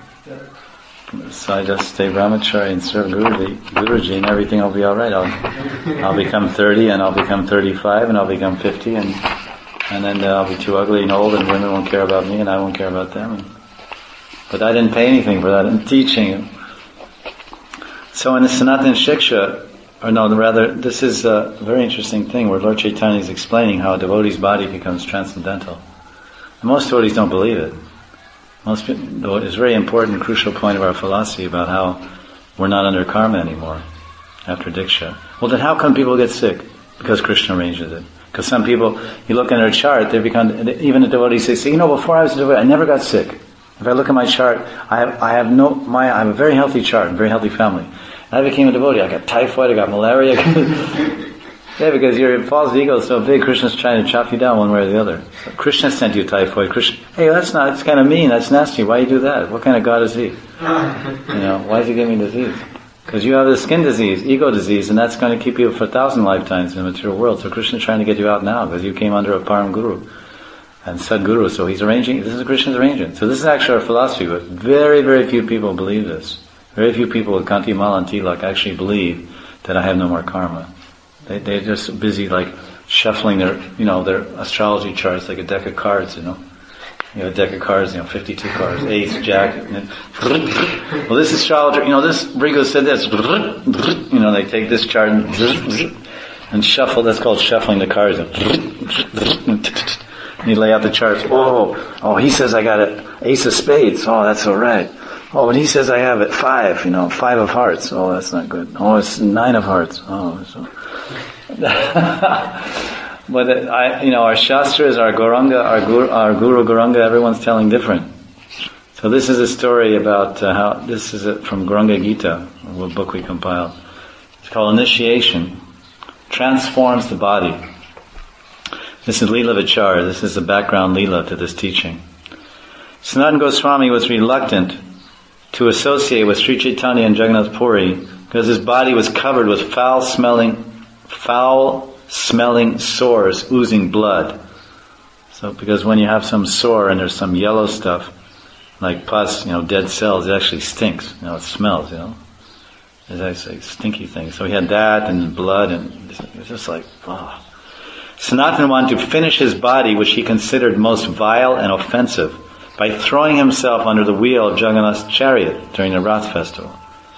Speaker 1: so I just stay brahmachari and serve Guruji, and everything will be all right. I'll become 30, and I'll become 35, and I'll become 50, and then I'll be too ugly and old, and women won't care about me, and I won't care about them. But I didn't pay anything for that. I'm teaching. So in the Sanatana Shiksha, this is a very interesting thing where Lord Chaitanya is explaining how a devotee's body becomes transcendental. And most devotees don't believe it. It's a very important, crucial point of our philosophy about how we're not under karma anymore after Diksha. Well, then how come people get sick? Because Krishna arranges it. Because some people, you look in their chart, they become, even a devotee says, before I was a devotee, I never got sick. If I look at my chart, I have a very healthy chart, a very healthy family. And I became a devotee. I got typhoid, I got malaria. Yeah, because your false ego is so big, Krishna's trying to chop you down one way or the other. So Krishna sent you typhoid. That's kind of mean, that's nasty. Why you do that? What kind of God is he? Why does he give me disease? Because you have a skin disease, ego disease, and that's going to keep you for 1,000 lifetimes in the material world. So Krishna's trying to get you out now, because you came under a Param Guru and Sadguru. So he's arranging, this is Krishna's arrangement. So this is actually our philosophy, but very, very few people believe this. Very few people with Kanti Mala and Tilak actually believe that I have no more karma. They're just busy shuffling their astrology charts like a deck of cards, You have a deck of cards, 52 cards, ace, jack. Well, this astrologer, this Brigo said this. They take this chart and shuffle. That's called shuffling the cards. And you lay out the charts. Oh, he says I got an ace of spades. Oh, that's all right. Oh, but he says I have it 5, 5 of hearts. Oh, that's not good. Oh, it's 9 of hearts. Oh, so. But our shastras, our Gauranga, our Guru Gauranga, everyone's telling different. So this is a story about how, this is from Gauranga Gita, a book we compiled. It's called Initiation. Transforms the body. This is Leela Vichara. This is the background Leela to this teaching. Sanatana Goswami was reluctant to associate with Sri Chaitanya and Jagannath Puri because his body was covered with foul-smelling sores oozing blood. So, because when you have some sore and there's some yellow stuff, like pus, dead cells, it actually stinks. It smells, It's actually a stinky thing. So he had that and blood, and it was just like, oh. Sanatana wanted to finish his body, which he considered most vile and offensive, by throwing himself under the wheel of Jagannath's chariot during the Rath festival.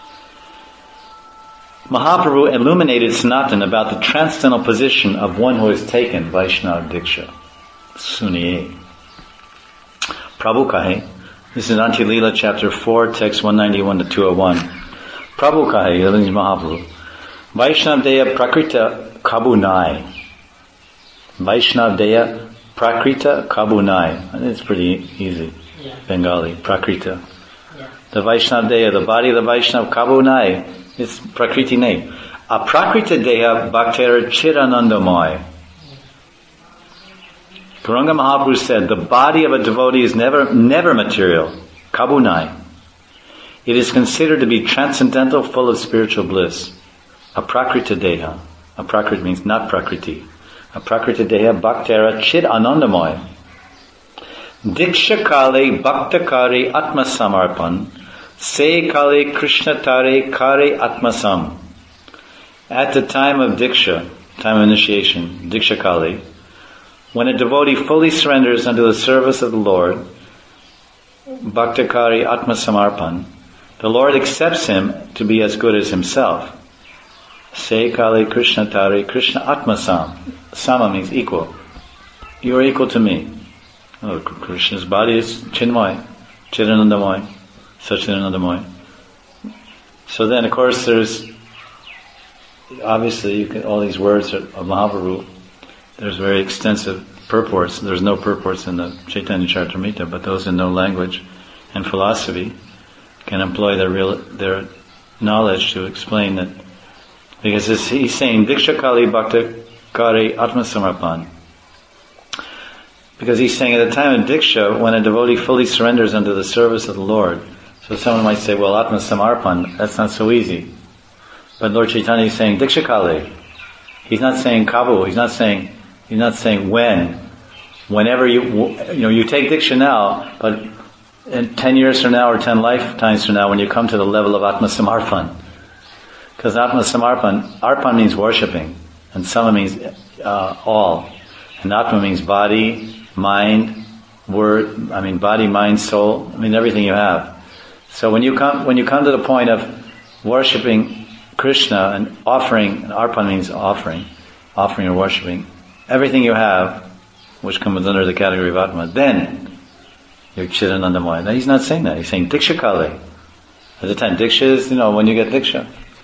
Speaker 1: Mahaprabhu illuminated Sanatana about the transcendental position of one who has taken Vaishnava Diksha. Suniye. Prabhu kahe. This is Antya Leela chapter 4, text 191 to 201. Prabhu kahe, that means Mahaprabhu. Vaishnava Deya Prakrita Kabunai. Vaishnava Deya Prakrita Kabunai. And it's pretty easy. Yeah. Bengali. Prakrita. Yeah. The Vaishnava Deya, the body of the Vaishnava Kabunai. It's Prakriti name. Aprakrita Deha Bhaktera Chiranandamaya. Gauranga Mahaprabhu said, the body of a devotee is never material. Kabunai. It is considered to be transcendental, full of spiritual bliss. Aprakrita Deha. Aprakrita means not Prakriti. Aprakrita Deha Bhaktera Chid Anandamaya. Diksha Kale Bhaktakare Atma Samarpan. Se Kale Krishna Tare Kare Atmasam. At the time of Diksha, time of initiation, Diksha Kale, when a devotee fully surrenders unto the service of the Lord, Bhaktakari Atmasamarpan, the Lord accepts him to be as good as himself. Se Kale Krishna Tare Krishna Atmasam. Sama means equal. You are equal to me. Oh, Krishna's body is Chinmay, Chidanandamay. Satchidanandamoy. So then, of course, there's obviously all these words of Mahaprabhu. There's very extensive purports. There's no purports in the Chaitanya Charitamrita, but those in no language and philosophy can employ their knowledge to explain that. Because he's saying Diksha Kali Bhakta Kare Atma Samarpan. Because he's saying at the time of Diksha, when a devotee fully surrenders unto the service of the Lord. So someone might say, well, Atma Samarpan, that's not so easy. But Lord Chaitanya is saying Diksha Kali. He's not saying Kabu. He's not saying when. Whenever you take Diksha now, but in 10 years from now or 10 lifetimes from now, when you come to the level of Atma Samarpan. Because Atma Samarpan, Arpan means worshipping, and Sama means all. And Atma means body, mind, body, mind, soul, everything you have. So when you come to the point of worshipping Krishna and offering, and Arpan means offering or worshipping, everything you have, which comes under the category of Atma, then you're Chidanandamoy. Now he's not saying that, he's saying Diksha Kali. At the time, Diksha is, when you get Diksha.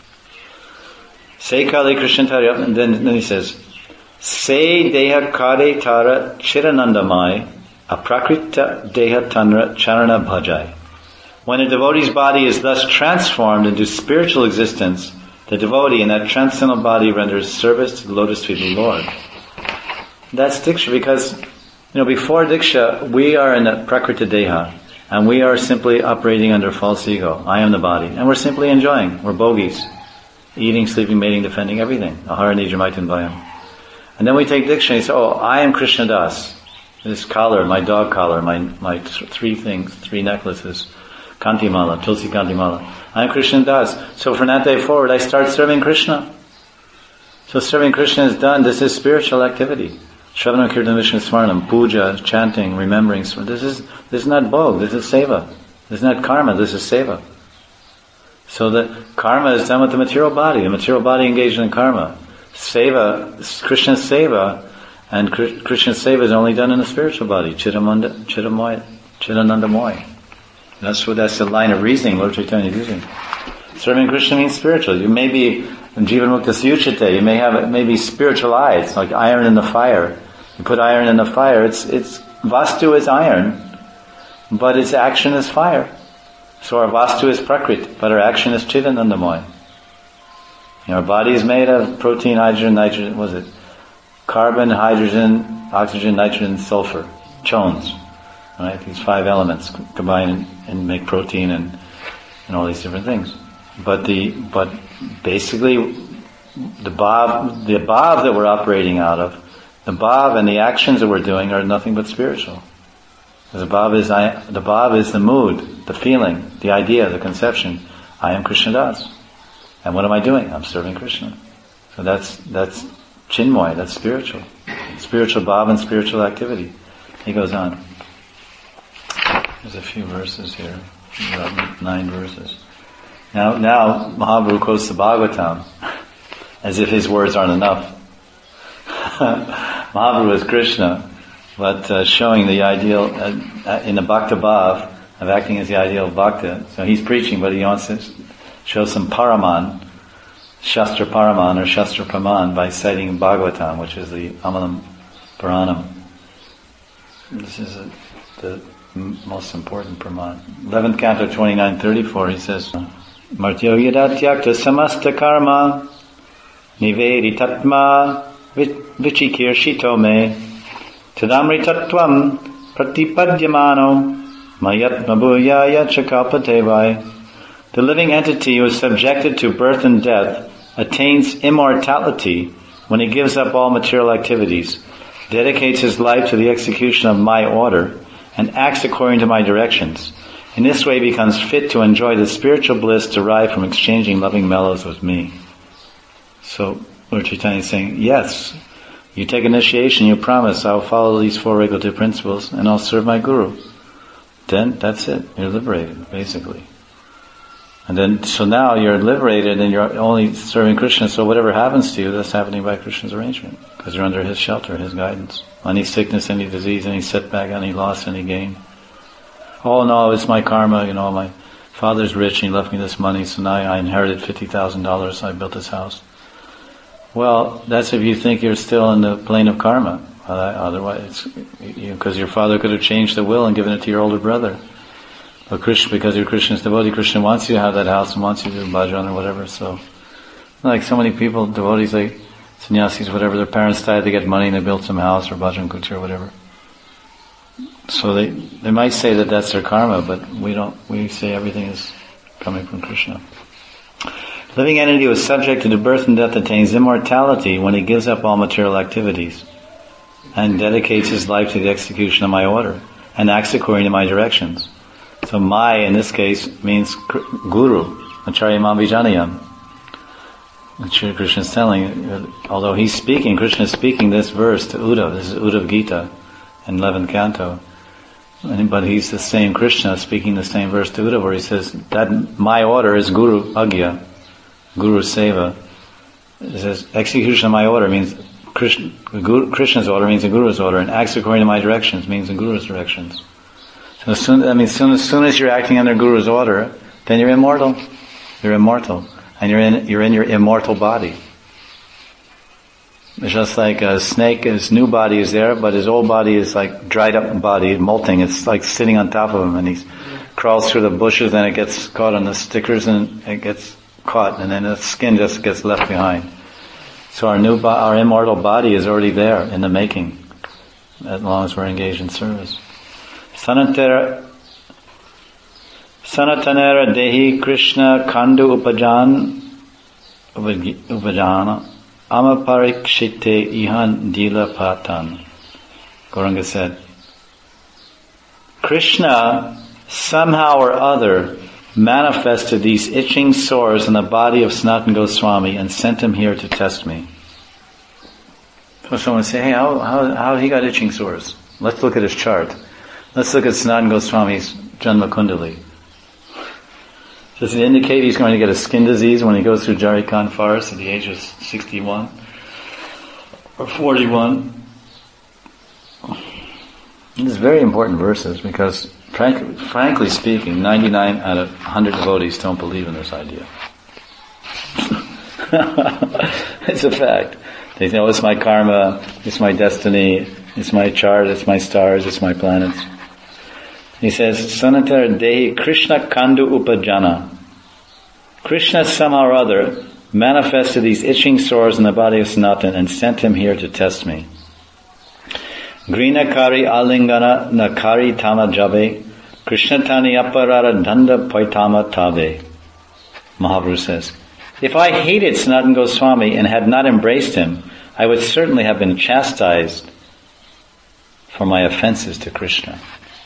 Speaker 1: Say Kali Krishna Tari, and then he says, Say Deha Kare Tara Chidanandamai Aprakrita Deha Tanra Charana Bhajai. When a devotee's body is thus transformed into spiritual existence, the devotee in that transcendental body renders service to the lotus feet of the Lord. That's Diksha, because, before Diksha, we are in the Prakrita Deha, and we are simply operating under false ego. I am the body. And we're simply enjoying. We're bogies. Eating, sleeping, mating, defending, everything. Ahara Nijamaitan Vayam. And then we take Diksha and say, I am Krishna Das. This collar, my dog collar, my three necklaces. Kantimala, Tulsi Kantimala. I am Krishna Das. So from that day forward, I start serving Krishna. So serving Krishna is done. This is spiritual activity. Shravana Kirtan Vishnu Smaranam, puja, chanting, remembering. This is not bhog, this is seva. This is not karma, this is seva. So the karma is done with the material body engaged in karma. Seva, Krishna's seva, and Krishna's seva is only done in the spiritual body. Chidanandamoy. That's the line of reasoning Lord Chaitanya is using. Serving Krishna means spiritual. You may be in Jivan Mukta Syuchite, you may have maybe spiritual eyes, like iron in the fire. You put iron in the fire, it's Vastu is iron, but its action is fire. So our Vastu is Prakrit, but our action is Chidanandamoy. Our body is made of protein, nitrogen, carbon, hydrogen, oxygen, nitrogen, sulfur, chones. Right? These 5 elements combine and make protein and all these different things. But basically the bhav that we're operating out of, the bhav and the actions that we're doing are nothing but spiritual. The bhav is the mood, the feeling, the idea, the conception. I am Krishna Das. And what am I doing? I'm serving Krishna. So that's chinmoy, that's spiritual. Spiritual bhav and spiritual activity. He goes on. There's a few verses here. About 9 verses. Now Mahaprabhu quotes the Bhagavatam as if his words aren't enough. Mahaprabhu is Krishna, but showing the ideal in the Bhakta Bhav of acting as the ideal of Bhakta. So he's preaching, but he wants to show some Paraman, Shastra Paraman or Shastra Praman by citing Bhagavatam, which is the Amalam Puranam. This is the most important Praman. 11th Canto 29:34, he says, Martyo yadatyakta samasta karma niveditatma vichikirshito me tadamritatvam pratipadyamano mayatma bhuyaya chakalpatevai. The living entity who is subjected to birth and death attains immortality when he gives up all material activities, dedicates his life to the execution of my order, and acts according to my directions. In this way he becomes fit to enjoy the spiritual bliss derived from exchanging loving mellows with me. So Lord Chaitanya is saying, yes, you take initiation, you promise, I'll follow these 4 regulative principles and I'll serve my Guru. Then that's it, you're liberated, basically. And then, so now you're liberated and you're only serving Krishna, so whatever happens to you, that's happening by Krishna's arrangement. Because you're under His shelter, His guidance. Any sickness, any disease, any setback, any loss, any gain. Oh no, it's my karma, my Father's rich and he left me this money, so now I inherited $50,000, so I built this house. Well, that's if you think you're still in the plane of karma. Otherwise, because your father could have changed the will and given it to your older brother. But Krishna, because you're Krishna's devotee, Krishna wants you to have that house and wants you to do bhajan or whatever. So, like so many people, devotees, like sannyasis, whatever, their parents died, they get money and they built some house or bhajan kutir or whatever. So they might say that that's their karma, but we say everything is coming from Krishna. Living entity who is subject to the birth and death attains immortality when he gives up all material activities and dedicates his life to the execution of my order and acts according to my directions. So my, in this case, means Guru, Acharya Mam Vijanayam. Krishna is telling, although he's speaking, Krishna is speaking this verse to Uddhava. This is Uddhava Gita in 11th canto. But he's the same Krishna speaking the same verse to Uddhava where he says that my order is Guru Agya, Guru Seva. It says execution of my order means Krishna's order means the Guru's order, and acts according to my directions means the Guru's directions. So as soon as you're acting under Guru's order, then you're immortal. You're immortal. And you're in your immortal body. It's just like a snake, his new body is there, but his old body is like dried up body, molting. It's like sitting on top of him, and he crawls through the bushes, and it gets caught on the stickers, and it gets caught, and then the skin just gets left behind. So our immortal body is already there in the making, as long as we're engaged in service. Sanatanera Dehi Krishna Kandu Upajana Amaparikshite Ihan Dila Patan. Gauranga said, Krishna somehow or other manifested these itching sores in the body of Sanatana Goswami and sent him here to test me. So someone would say, hey, how he got itching sores? Let's look at his chart. Let's look at Sanatana Goswami's Janma Kundali. Does it indicate he's going to get a skin disease when he goes through Jarikhand forest at the age of 61 or 41? These are very important verses because, frankly speaking, 99 out of 100 devotees don't believe in this idea. It's a fact. They know it's my karma, it's my destiny, it's my chart, it's my stars, it's my planets. He says, Sanatana Dehi Krishna Kandu Upajana. Krishna somehow or other manifested these itching sores in the body of Sanatana and sent him here to test me. Grina Kari Alingana Nakari Tama Jabe Krishna Tani Aparara Danda Paitama Tabe. Mahaprabhu says, if I hated Sanatana Goswami and had not embraced him, I would certainly have been chastised for my offenses to Krishna.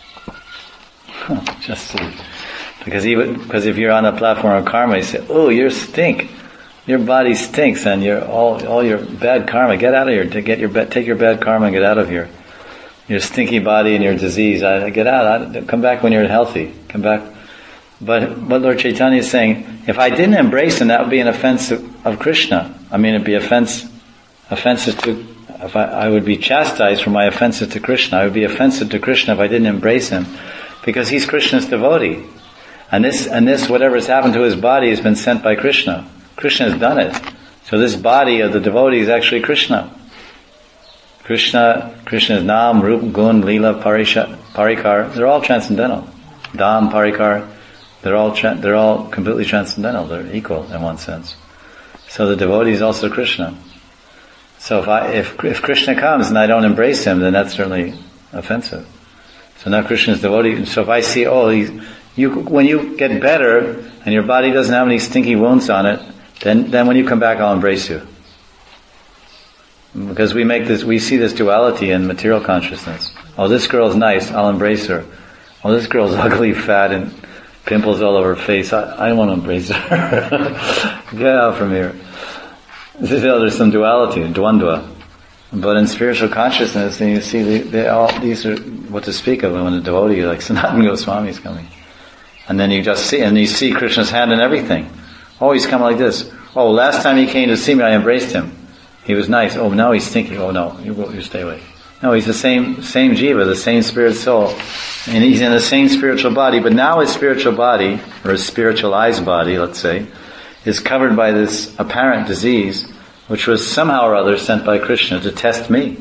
Speaker 1: Because if you're on a platform of karma, you say, oh, you stink. Your body stinks and all your bad karma. Get out of here. Take your bad karma and get out of here. Your stinky body and your disease. Get out. Come back when you're healthy. Come back. But Lord Chaitanya is saying, if I didn't embrace him, that would be an offense of Krishna. I mean, it'd be offenses to. If I would be chastised for my offenses to Krishna. I would be offensive to Krishna if I didn't embrace him, because he's Krishna's devotee. And this, whatever has happened to his body has been sent by Krishna. Krishna has done it. So this body of the devotee is actually Krishna. Krishna's Nam, Rup, Gun, Leela, Parikar, they're all transcendental. Dham, Parikar, they're all completely transcendental. They're equal in one sense. So the devotee is also Krishna. So if Krishna comes and I don't embrace him, then that's certainly offensive. So now Krishna's devotee. So if I see, when you get better and your body doesn't have any stinky wounds on it, then when you come back, I'll embrace you. Because we see this duality in material consciousness. Oh, this girl's nice, I'll embrace her. Oh, this girl's ugly, fat, and pimples all over her face. I don't want to embrace her. Get out from here. There's some duality, dvandva. But in spiritual consciousness, then you see these are what to speak of when a devotee like Sanatana Goswami is coming. And then you see Krishna's hand in everything. Oh, he's coming like this. Oh, last time he came to see me, I embraced him. He was nice. Oh, now he's stinky. Oh no, you stay away. No, he's the same jiva, the same spirit soul. And he's in the same spiritual body, but now his spiritual body, or his spiritualized body, let's say, is covered by this apparent disease, which was somehow or other sent by Krishna to test me.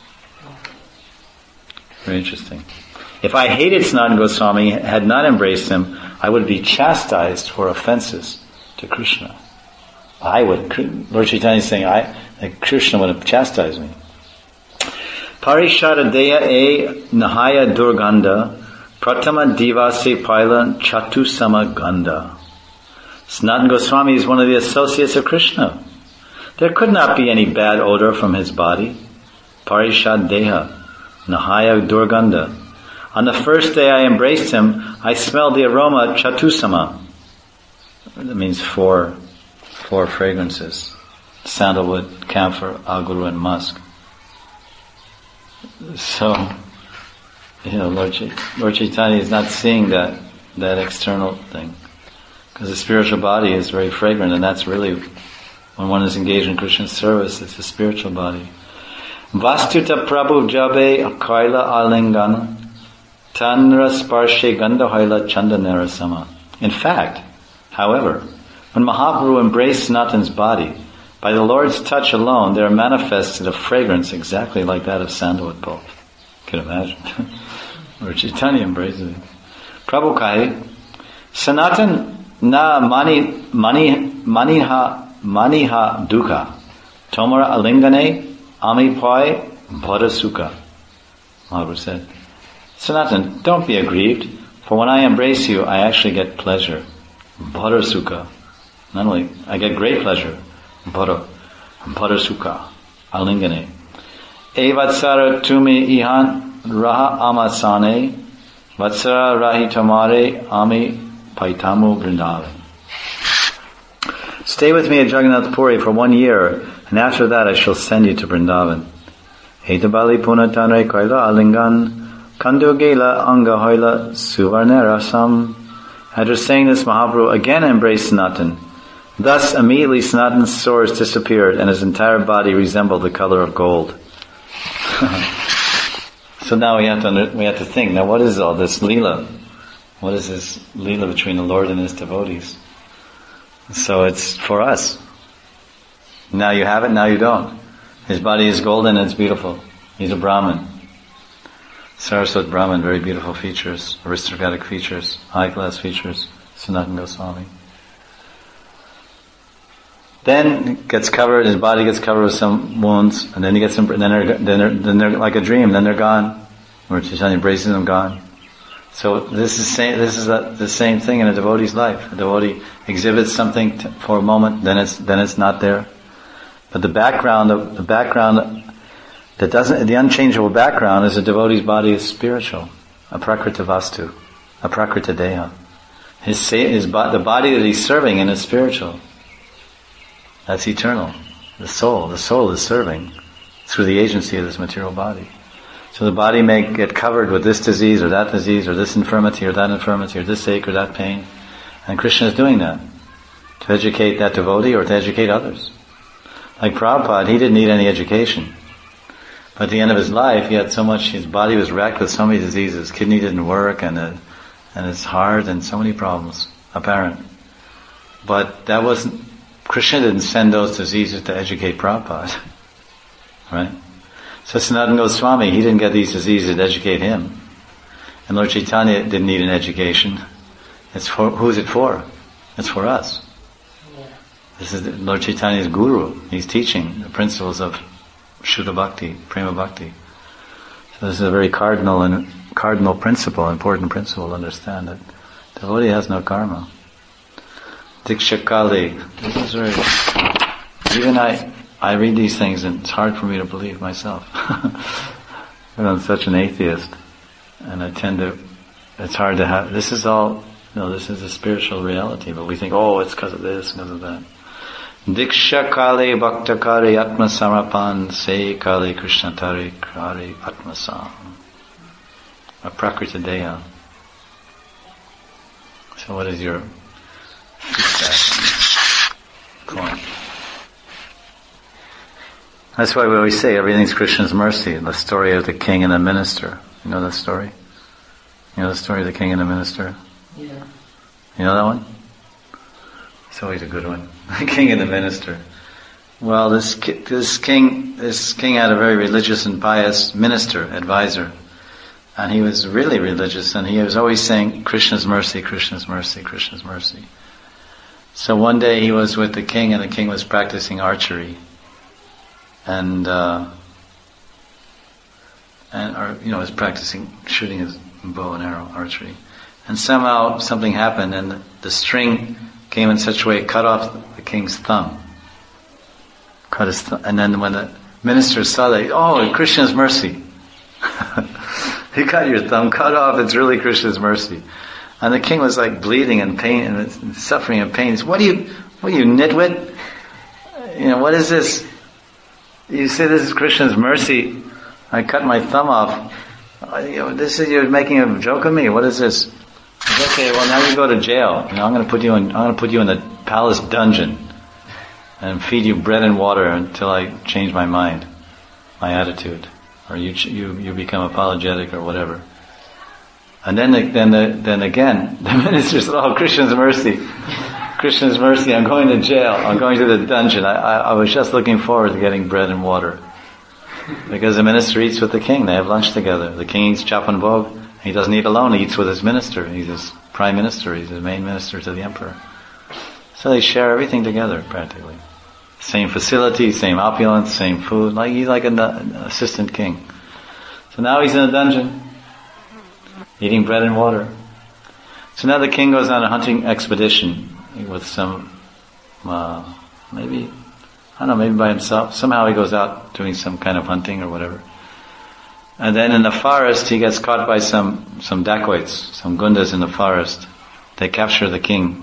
Speaker 1: Very interesting. If I hated Sanatana Goswami, had not embraced him, I would be chastised for offenses to Krishna. Lord Chaitanya is saying, that Krishna would have chastised me. Parishadadeya e nahaya durganda pratama divase paila chatusama ganda. Sanatana Goswami is one of the associates of Krishna. There could not be any bad odor from his body. Parishadadeya nahaya durganda. On the first day I embraced him, I smelled the aroma chatusama. That means four fragrances: sandalwood, camphor, aguru, and musk. So, Lord Chaitanya is not seeing that external thing, because the spiritual body is very fragrant, and that's really, when one is engaged in Krishna's service, it's the spiritual body. Vastuta Prabhu Jabe Akaila Alingana Tanra Sparshe Gandahaila Chandanara Sama. In fact, however, when Mahaprabhu embraced Sanatana's body, by the Lord's touch alone, there manifested a fragrance exactly like that of sandalwood pulp. You can imagine. Lord Chaitanya embraces it. Prabhu Kai, Sanatan na maniha dukkha, tomara alingane amipai bharasuka. Mahaprabhu said, Sanatan, don't be aggrieved, for when I embrace you, I actually get pleasure. Bharasuka. Not only, I get great pleasure. Bharasuka. Alingane. Evatsara tumi ihan raha amasane vatsara rahi tamare ami paitamu vrindavan. Stay with me at Jagannath Puri for 1 year, and after that I shall send you to Vrindavan. Hetabali punatanre kaila alingan Kandogela Angahoila Suvarnera Sam. After saying this, Mahaprabhu again embraced Sanatan. Thus, immediately Sanatan's sores disappeared and his entire body resembled the color of gold. So now we have to think, now what is all this Leela? What is this Leela between the Lord and his devotees? So it's for us. Now you have it, now you don't. His body is golden and it's beautiful. He's a Brahmin. Saraswat Brahman, very beautiful features, aristocratic features, high-class features, Sanatana Goswami. Then his body gets covered with some wounds, and then he gets some, then they're like a dream, then they're gone. Lord Chaitanya embraces them, gone. So this is the same thing in a devotee's life. A devotee exhibits something for a moment, then it's not there. But the unchangeable background is a devotee's body is spiritual, a prakrita vastu, a prakrita deha. The body that he's serving in is spiritual. That's eternal. The soul is serving through the agency of this material body. So the body may get covered with this disease or that disease or this infirmity or that infirmity or this ache or that pain. And Krishna is doing that to educate that devotee or to educate others. Like Prabhupada, he didn't need any education. But at the end of his life, his body was racked with so many diseases. Kidney didn't work and his heart and so many problems, apparent. But Krishna didn't send those diseases to educate Prabhupada. Right? So Sanatana Goswami, he didn't get these diseases to educate him. And Lord Chaitanya didn't need an education. Who's it for? It's for us. This is Lord Chaitanya's guru. He's teaching the principles of Shuddha Bhakti, Prema Bhakti. So this is a very cardinal principle, important principle to understand that devotee has no karma. Diksha Kali. This is very, even I read these things and it's hard for me to believe myself. I'm such an atheist and it's hard to have, this is all, this is a spiritual reality, but we think, it's because of this, because of that. Diksha Kali Bhakta Kari Atma Samapan Se Kali Krishna Tari Kari Atma Sam. A Prakrita Deha. So what is your feedback on this point? That's why we always say everything's Krishna's mercy. The story of the king and the minister. You know that story? You know the story of the king and the minister?
Speaker 3: Yeah.
Speaker 1: You know that one? It's always a good one. The king and the minister. Well, this king had a very religious and pious minister, advisor. And he was really religious, and he was always saying, Krishna's mercy, Krishna's mercy, Krishna's mercy. So one day he was with the king, and the king was practicing archery. And was practicing shooting his bow and arrow, archery. And somehow something happened, and the string came in such a way it cut off the king's thumb. Cut his thumb. And then when the minister saw that, oh, Krishna's mercy. You got your thumb cut off, it's really Krishna's mercy. And the king was like bleeding and pain and suffering and pain. He said, what are you nitwit? What is this? You say this is Krishna's mercy. I cut my thumb off. You're making a joke of me. What is this? Said, okay, well now you go to jail. I'm going to put you in the palace dungeon and feed you bread and water until I change my mind, my attitude, or you become apologetic or whatever. And then again, the minister said, "Oh, Krishna's mercy, Krishna's mercy. I'm going to jail. I'm going to the dungeon. I was just looking forward to getting bread and water." Because the minister eats with the king. They have lunch together. The king eats chapan bhog. He doesn't eat alone. He eats with his minister. He's his prime minister. He's the main minister to the emperor. So they share everything together, practically. Same facilities, same opulence, same food. He's like an assistant king. So now he's in a dungeon, eating bread and water. So now the king goes on a hunting expedition with some, maybe by himself. Somehow he goes out doing some kind of hunting or whatever. And then in the forest he gets caught by some dacoits, some gundas in the forest. They capture the king.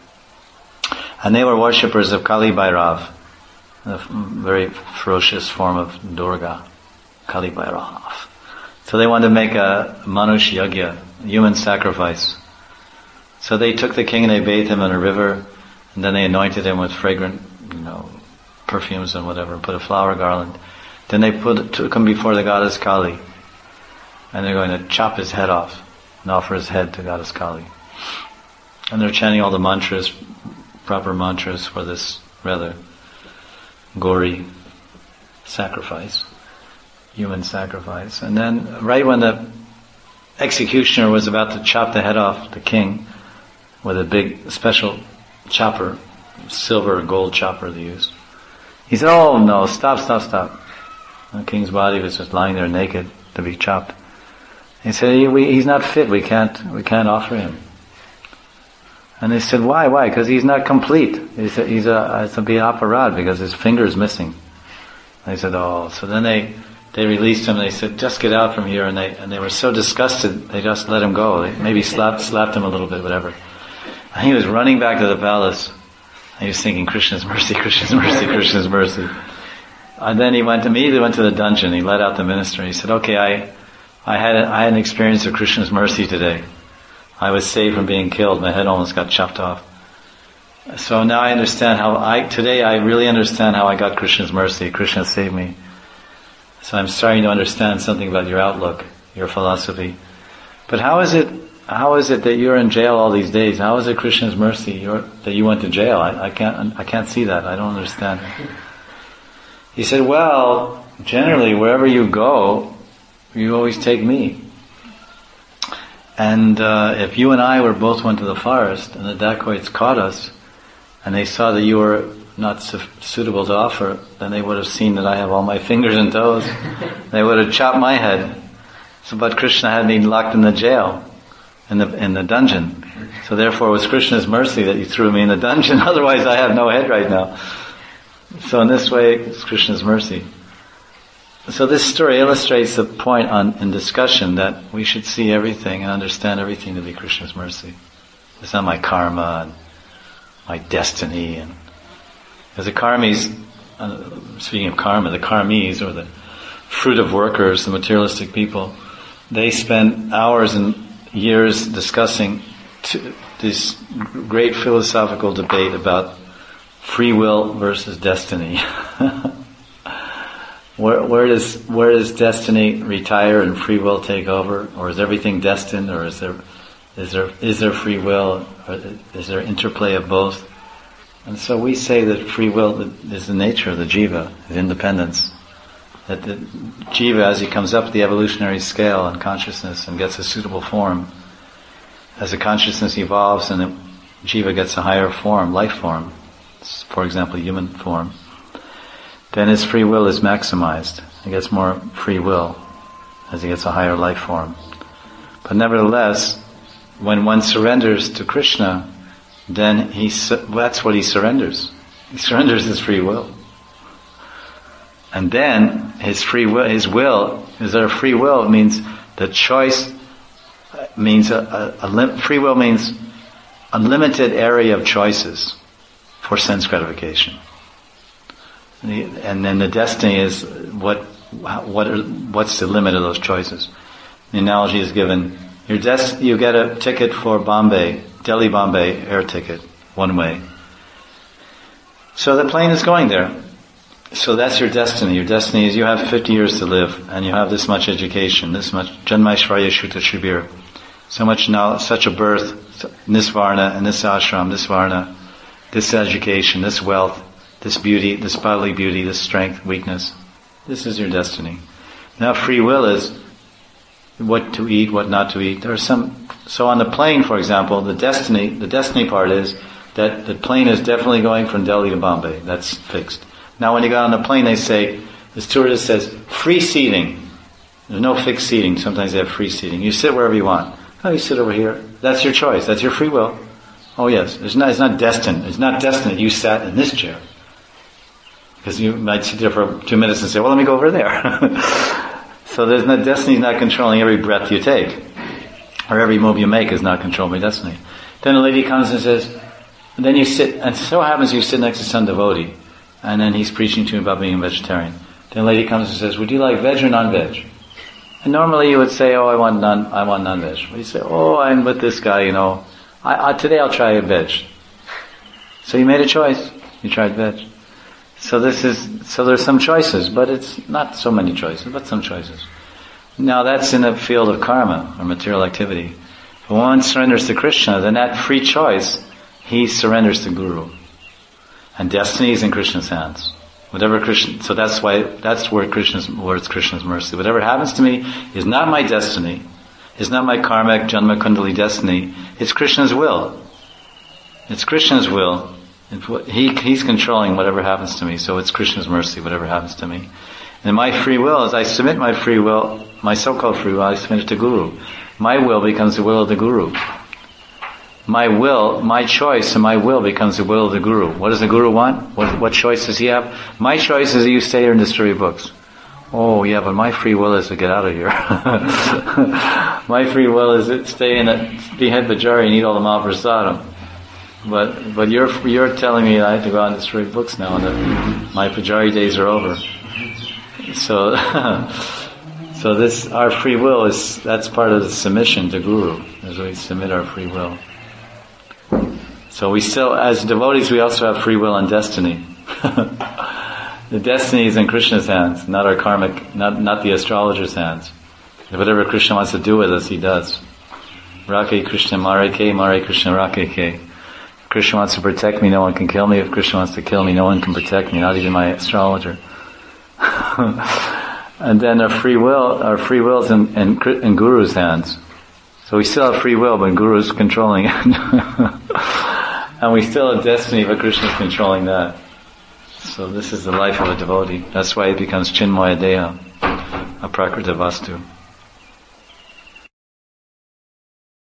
Speaker 1: And they were worshippers of Kali Bhairav, a very ferocious form of Durga, Kali Bhairav. So they wanted to make a Manush Yagya, human sacrifice. So they took the king and they bathed him in a river, and then they anointed him with fragrant, perfumes and whatever, put a flower garland. Then they took him before the goddess Kali, and they're going to chop his head off and offer his head to goddess Kali. And they're chanting all the mantras, proper mantras for this rather gory sacrifice, human sacrifice. And then right when the executioner was about to chop the head off the king with a big special chopper, silver or gold chopper they used, he said, "Oh no, stop. The king's body was just lying there naked to be chopped. He said, he's not fit, we can't offer him. And they said, why? Because he's not complete. He said, it's to be aparad because his finger is missing. They said, oh. So then they released him and they said, just get out from here. And they were so disgusted, they just let him go. They maybe slapped him a little bit, whatever. And he was running back to the palace. And he was thinking, Krishna's mercy, Krishna's mercy, Krishna's mercy. And then he immediately went to the dungeon. He let out the minister. He said, okay, I had an experience of Krishna's mercy today. I was saved from being killed. My head almost got chopped off. So now I understand today I really understand how I got Krishna's mercy. Krishna saved me. So I'm starting to understand something about your outlook, your philosophy. But how is it that you're in jail all these days? How is it Krishna's mercy that you went to jail? I can't see that. I don't understand. He said, well, generally wherever you go, you always take me. And if you and I both went to the forest and the dacoits caught us and they saw that you were not suitable to offer, then they would have seen that I have all my fingers and toes. They would have chopped my head. But Krishna had me locked in the jail, in the dungeon. So therefore it was Krishna's mercy that you threw me in the dungeon. Otherwise I have no head right now. So in this way it's Krishna's mercy. So this story illustrates the point in discussion that we should see everything and understand everything to be Krishna's mercy. It's not my karma and my destiny. Because the karmis, speaking of karma, the karmis, or the fruit of workers, the materialistic people, they spend hours and years discussing this great philosophical debate about free will versus destiny. where does destiny retire and free will take over, or is everything destined, or is there free will, or is there interplay of both? And so we say that free will is the nature of the jiva, is independence. That the jiva, as he comes up the evolutionary scale in consciousness and gets a suitable form, as the consciousness evolves and the jiva gets a higher form, life form, for example, human form, then his free will is maximized. He gets more free will as he gets a higher life form. But nevertheless, when one surrenders to Krishna, then that's what he surrenders. He surrenders his free will. And then his free will, is there free will? It means the choice means free will means a limited area of choices for sense gratification. And then the destiny is what's the limit of those choices? The analogy is given. You get a ticket for Delhi Bombay air ticket, one way. So the plane is going there. So that's your destiny. Your destiny is you have 50 years to live, and you have this much education, this much Janmaishvarya Shuta Shibir, so much knowledge, such a birth, this varna and this ashram, this varna, this education, this wealth, this beauty, this bodily beauty, this strength, weakness. This is your destiny. Now free will is what to eat, what not to eat. So on the plane, for example, the destiny part is that the plane is definitely going from Delhi to Bombay. That's fixed. Now when you got on the plane, they say, the stewardess says, free seating. There's no fixed seating. Sometimes they have free seating. You sit wherever you want. Oh, you sit over here. That's your choice. That's your free will. Oh yes. It's not destined. It's not destined that you sat in this chair. Because you might sit there for 2 minutes and say, well, let me go over there. So destiny's not controlling every breath you take. Or every move you make is not controlled by destiny. Then a lady comes and says, and then you sit, and so happens you sit next to some devotee, and then he's preaching to you about being a vegetarian. Then a lady comes and says, would you like veg or non-veg? And normally you would say, oh, I want non-veg. But you say, oh, I'm with this guy, today I'll try a veg. So you made a choice. You tried veg. So there's some choices, but it's not so many choices, but some choices. Now that's in the field of karma, or material activity. When one surrenders to Krishna, then that free choice, he surrenders to Guru. And destiny is in Krishna's hands. So that's where it's Krishna's mercy. Whatever happens to me is not my destiny. It's not my karmic Janma Kundali destiny. It's Krishna's will. It's Krishna's will. He's controlling whatever happens to me, so it's Krishna's mercy, whatever happens to me. And my free will, as I submit my free will, my so-called free will, I submit it to Guru. My will becomes the will of the Guru. My choice and my will becomes the will of the Guru. What does the Guru want? What choice does he have? My choice is that you stay here and distribute books. Oh yeah, but my free will is to get out of here. My free will is to stay in behead Bajari and eat all the Mahaprasadam. But you're telling me I have to go out and distribute books now, and that my Pujari days are over. So our free will that's part of the submission to Guru, as we submit our free will. So we still, as devotees, we also have free will and destiny. The destiny is in Krishna's hands, not our karmic, not the astrologer's hands. Whatever Krishna wants to do with us, he does. Rake Krishna Mare Krishna Rake Ke. If Krishna wants to protect me, no one can kill me. If Krishna wants to kill me, no one can protect me, not even my astrologer. And then our free will is in Guru's hands. So we still have free will, but Guru's controlling it. And we still have destiny, but Krishna's controlling that. So this is the life of a devotee. That's why it becomes Chinmaya Deha, a Prakrita Vastu.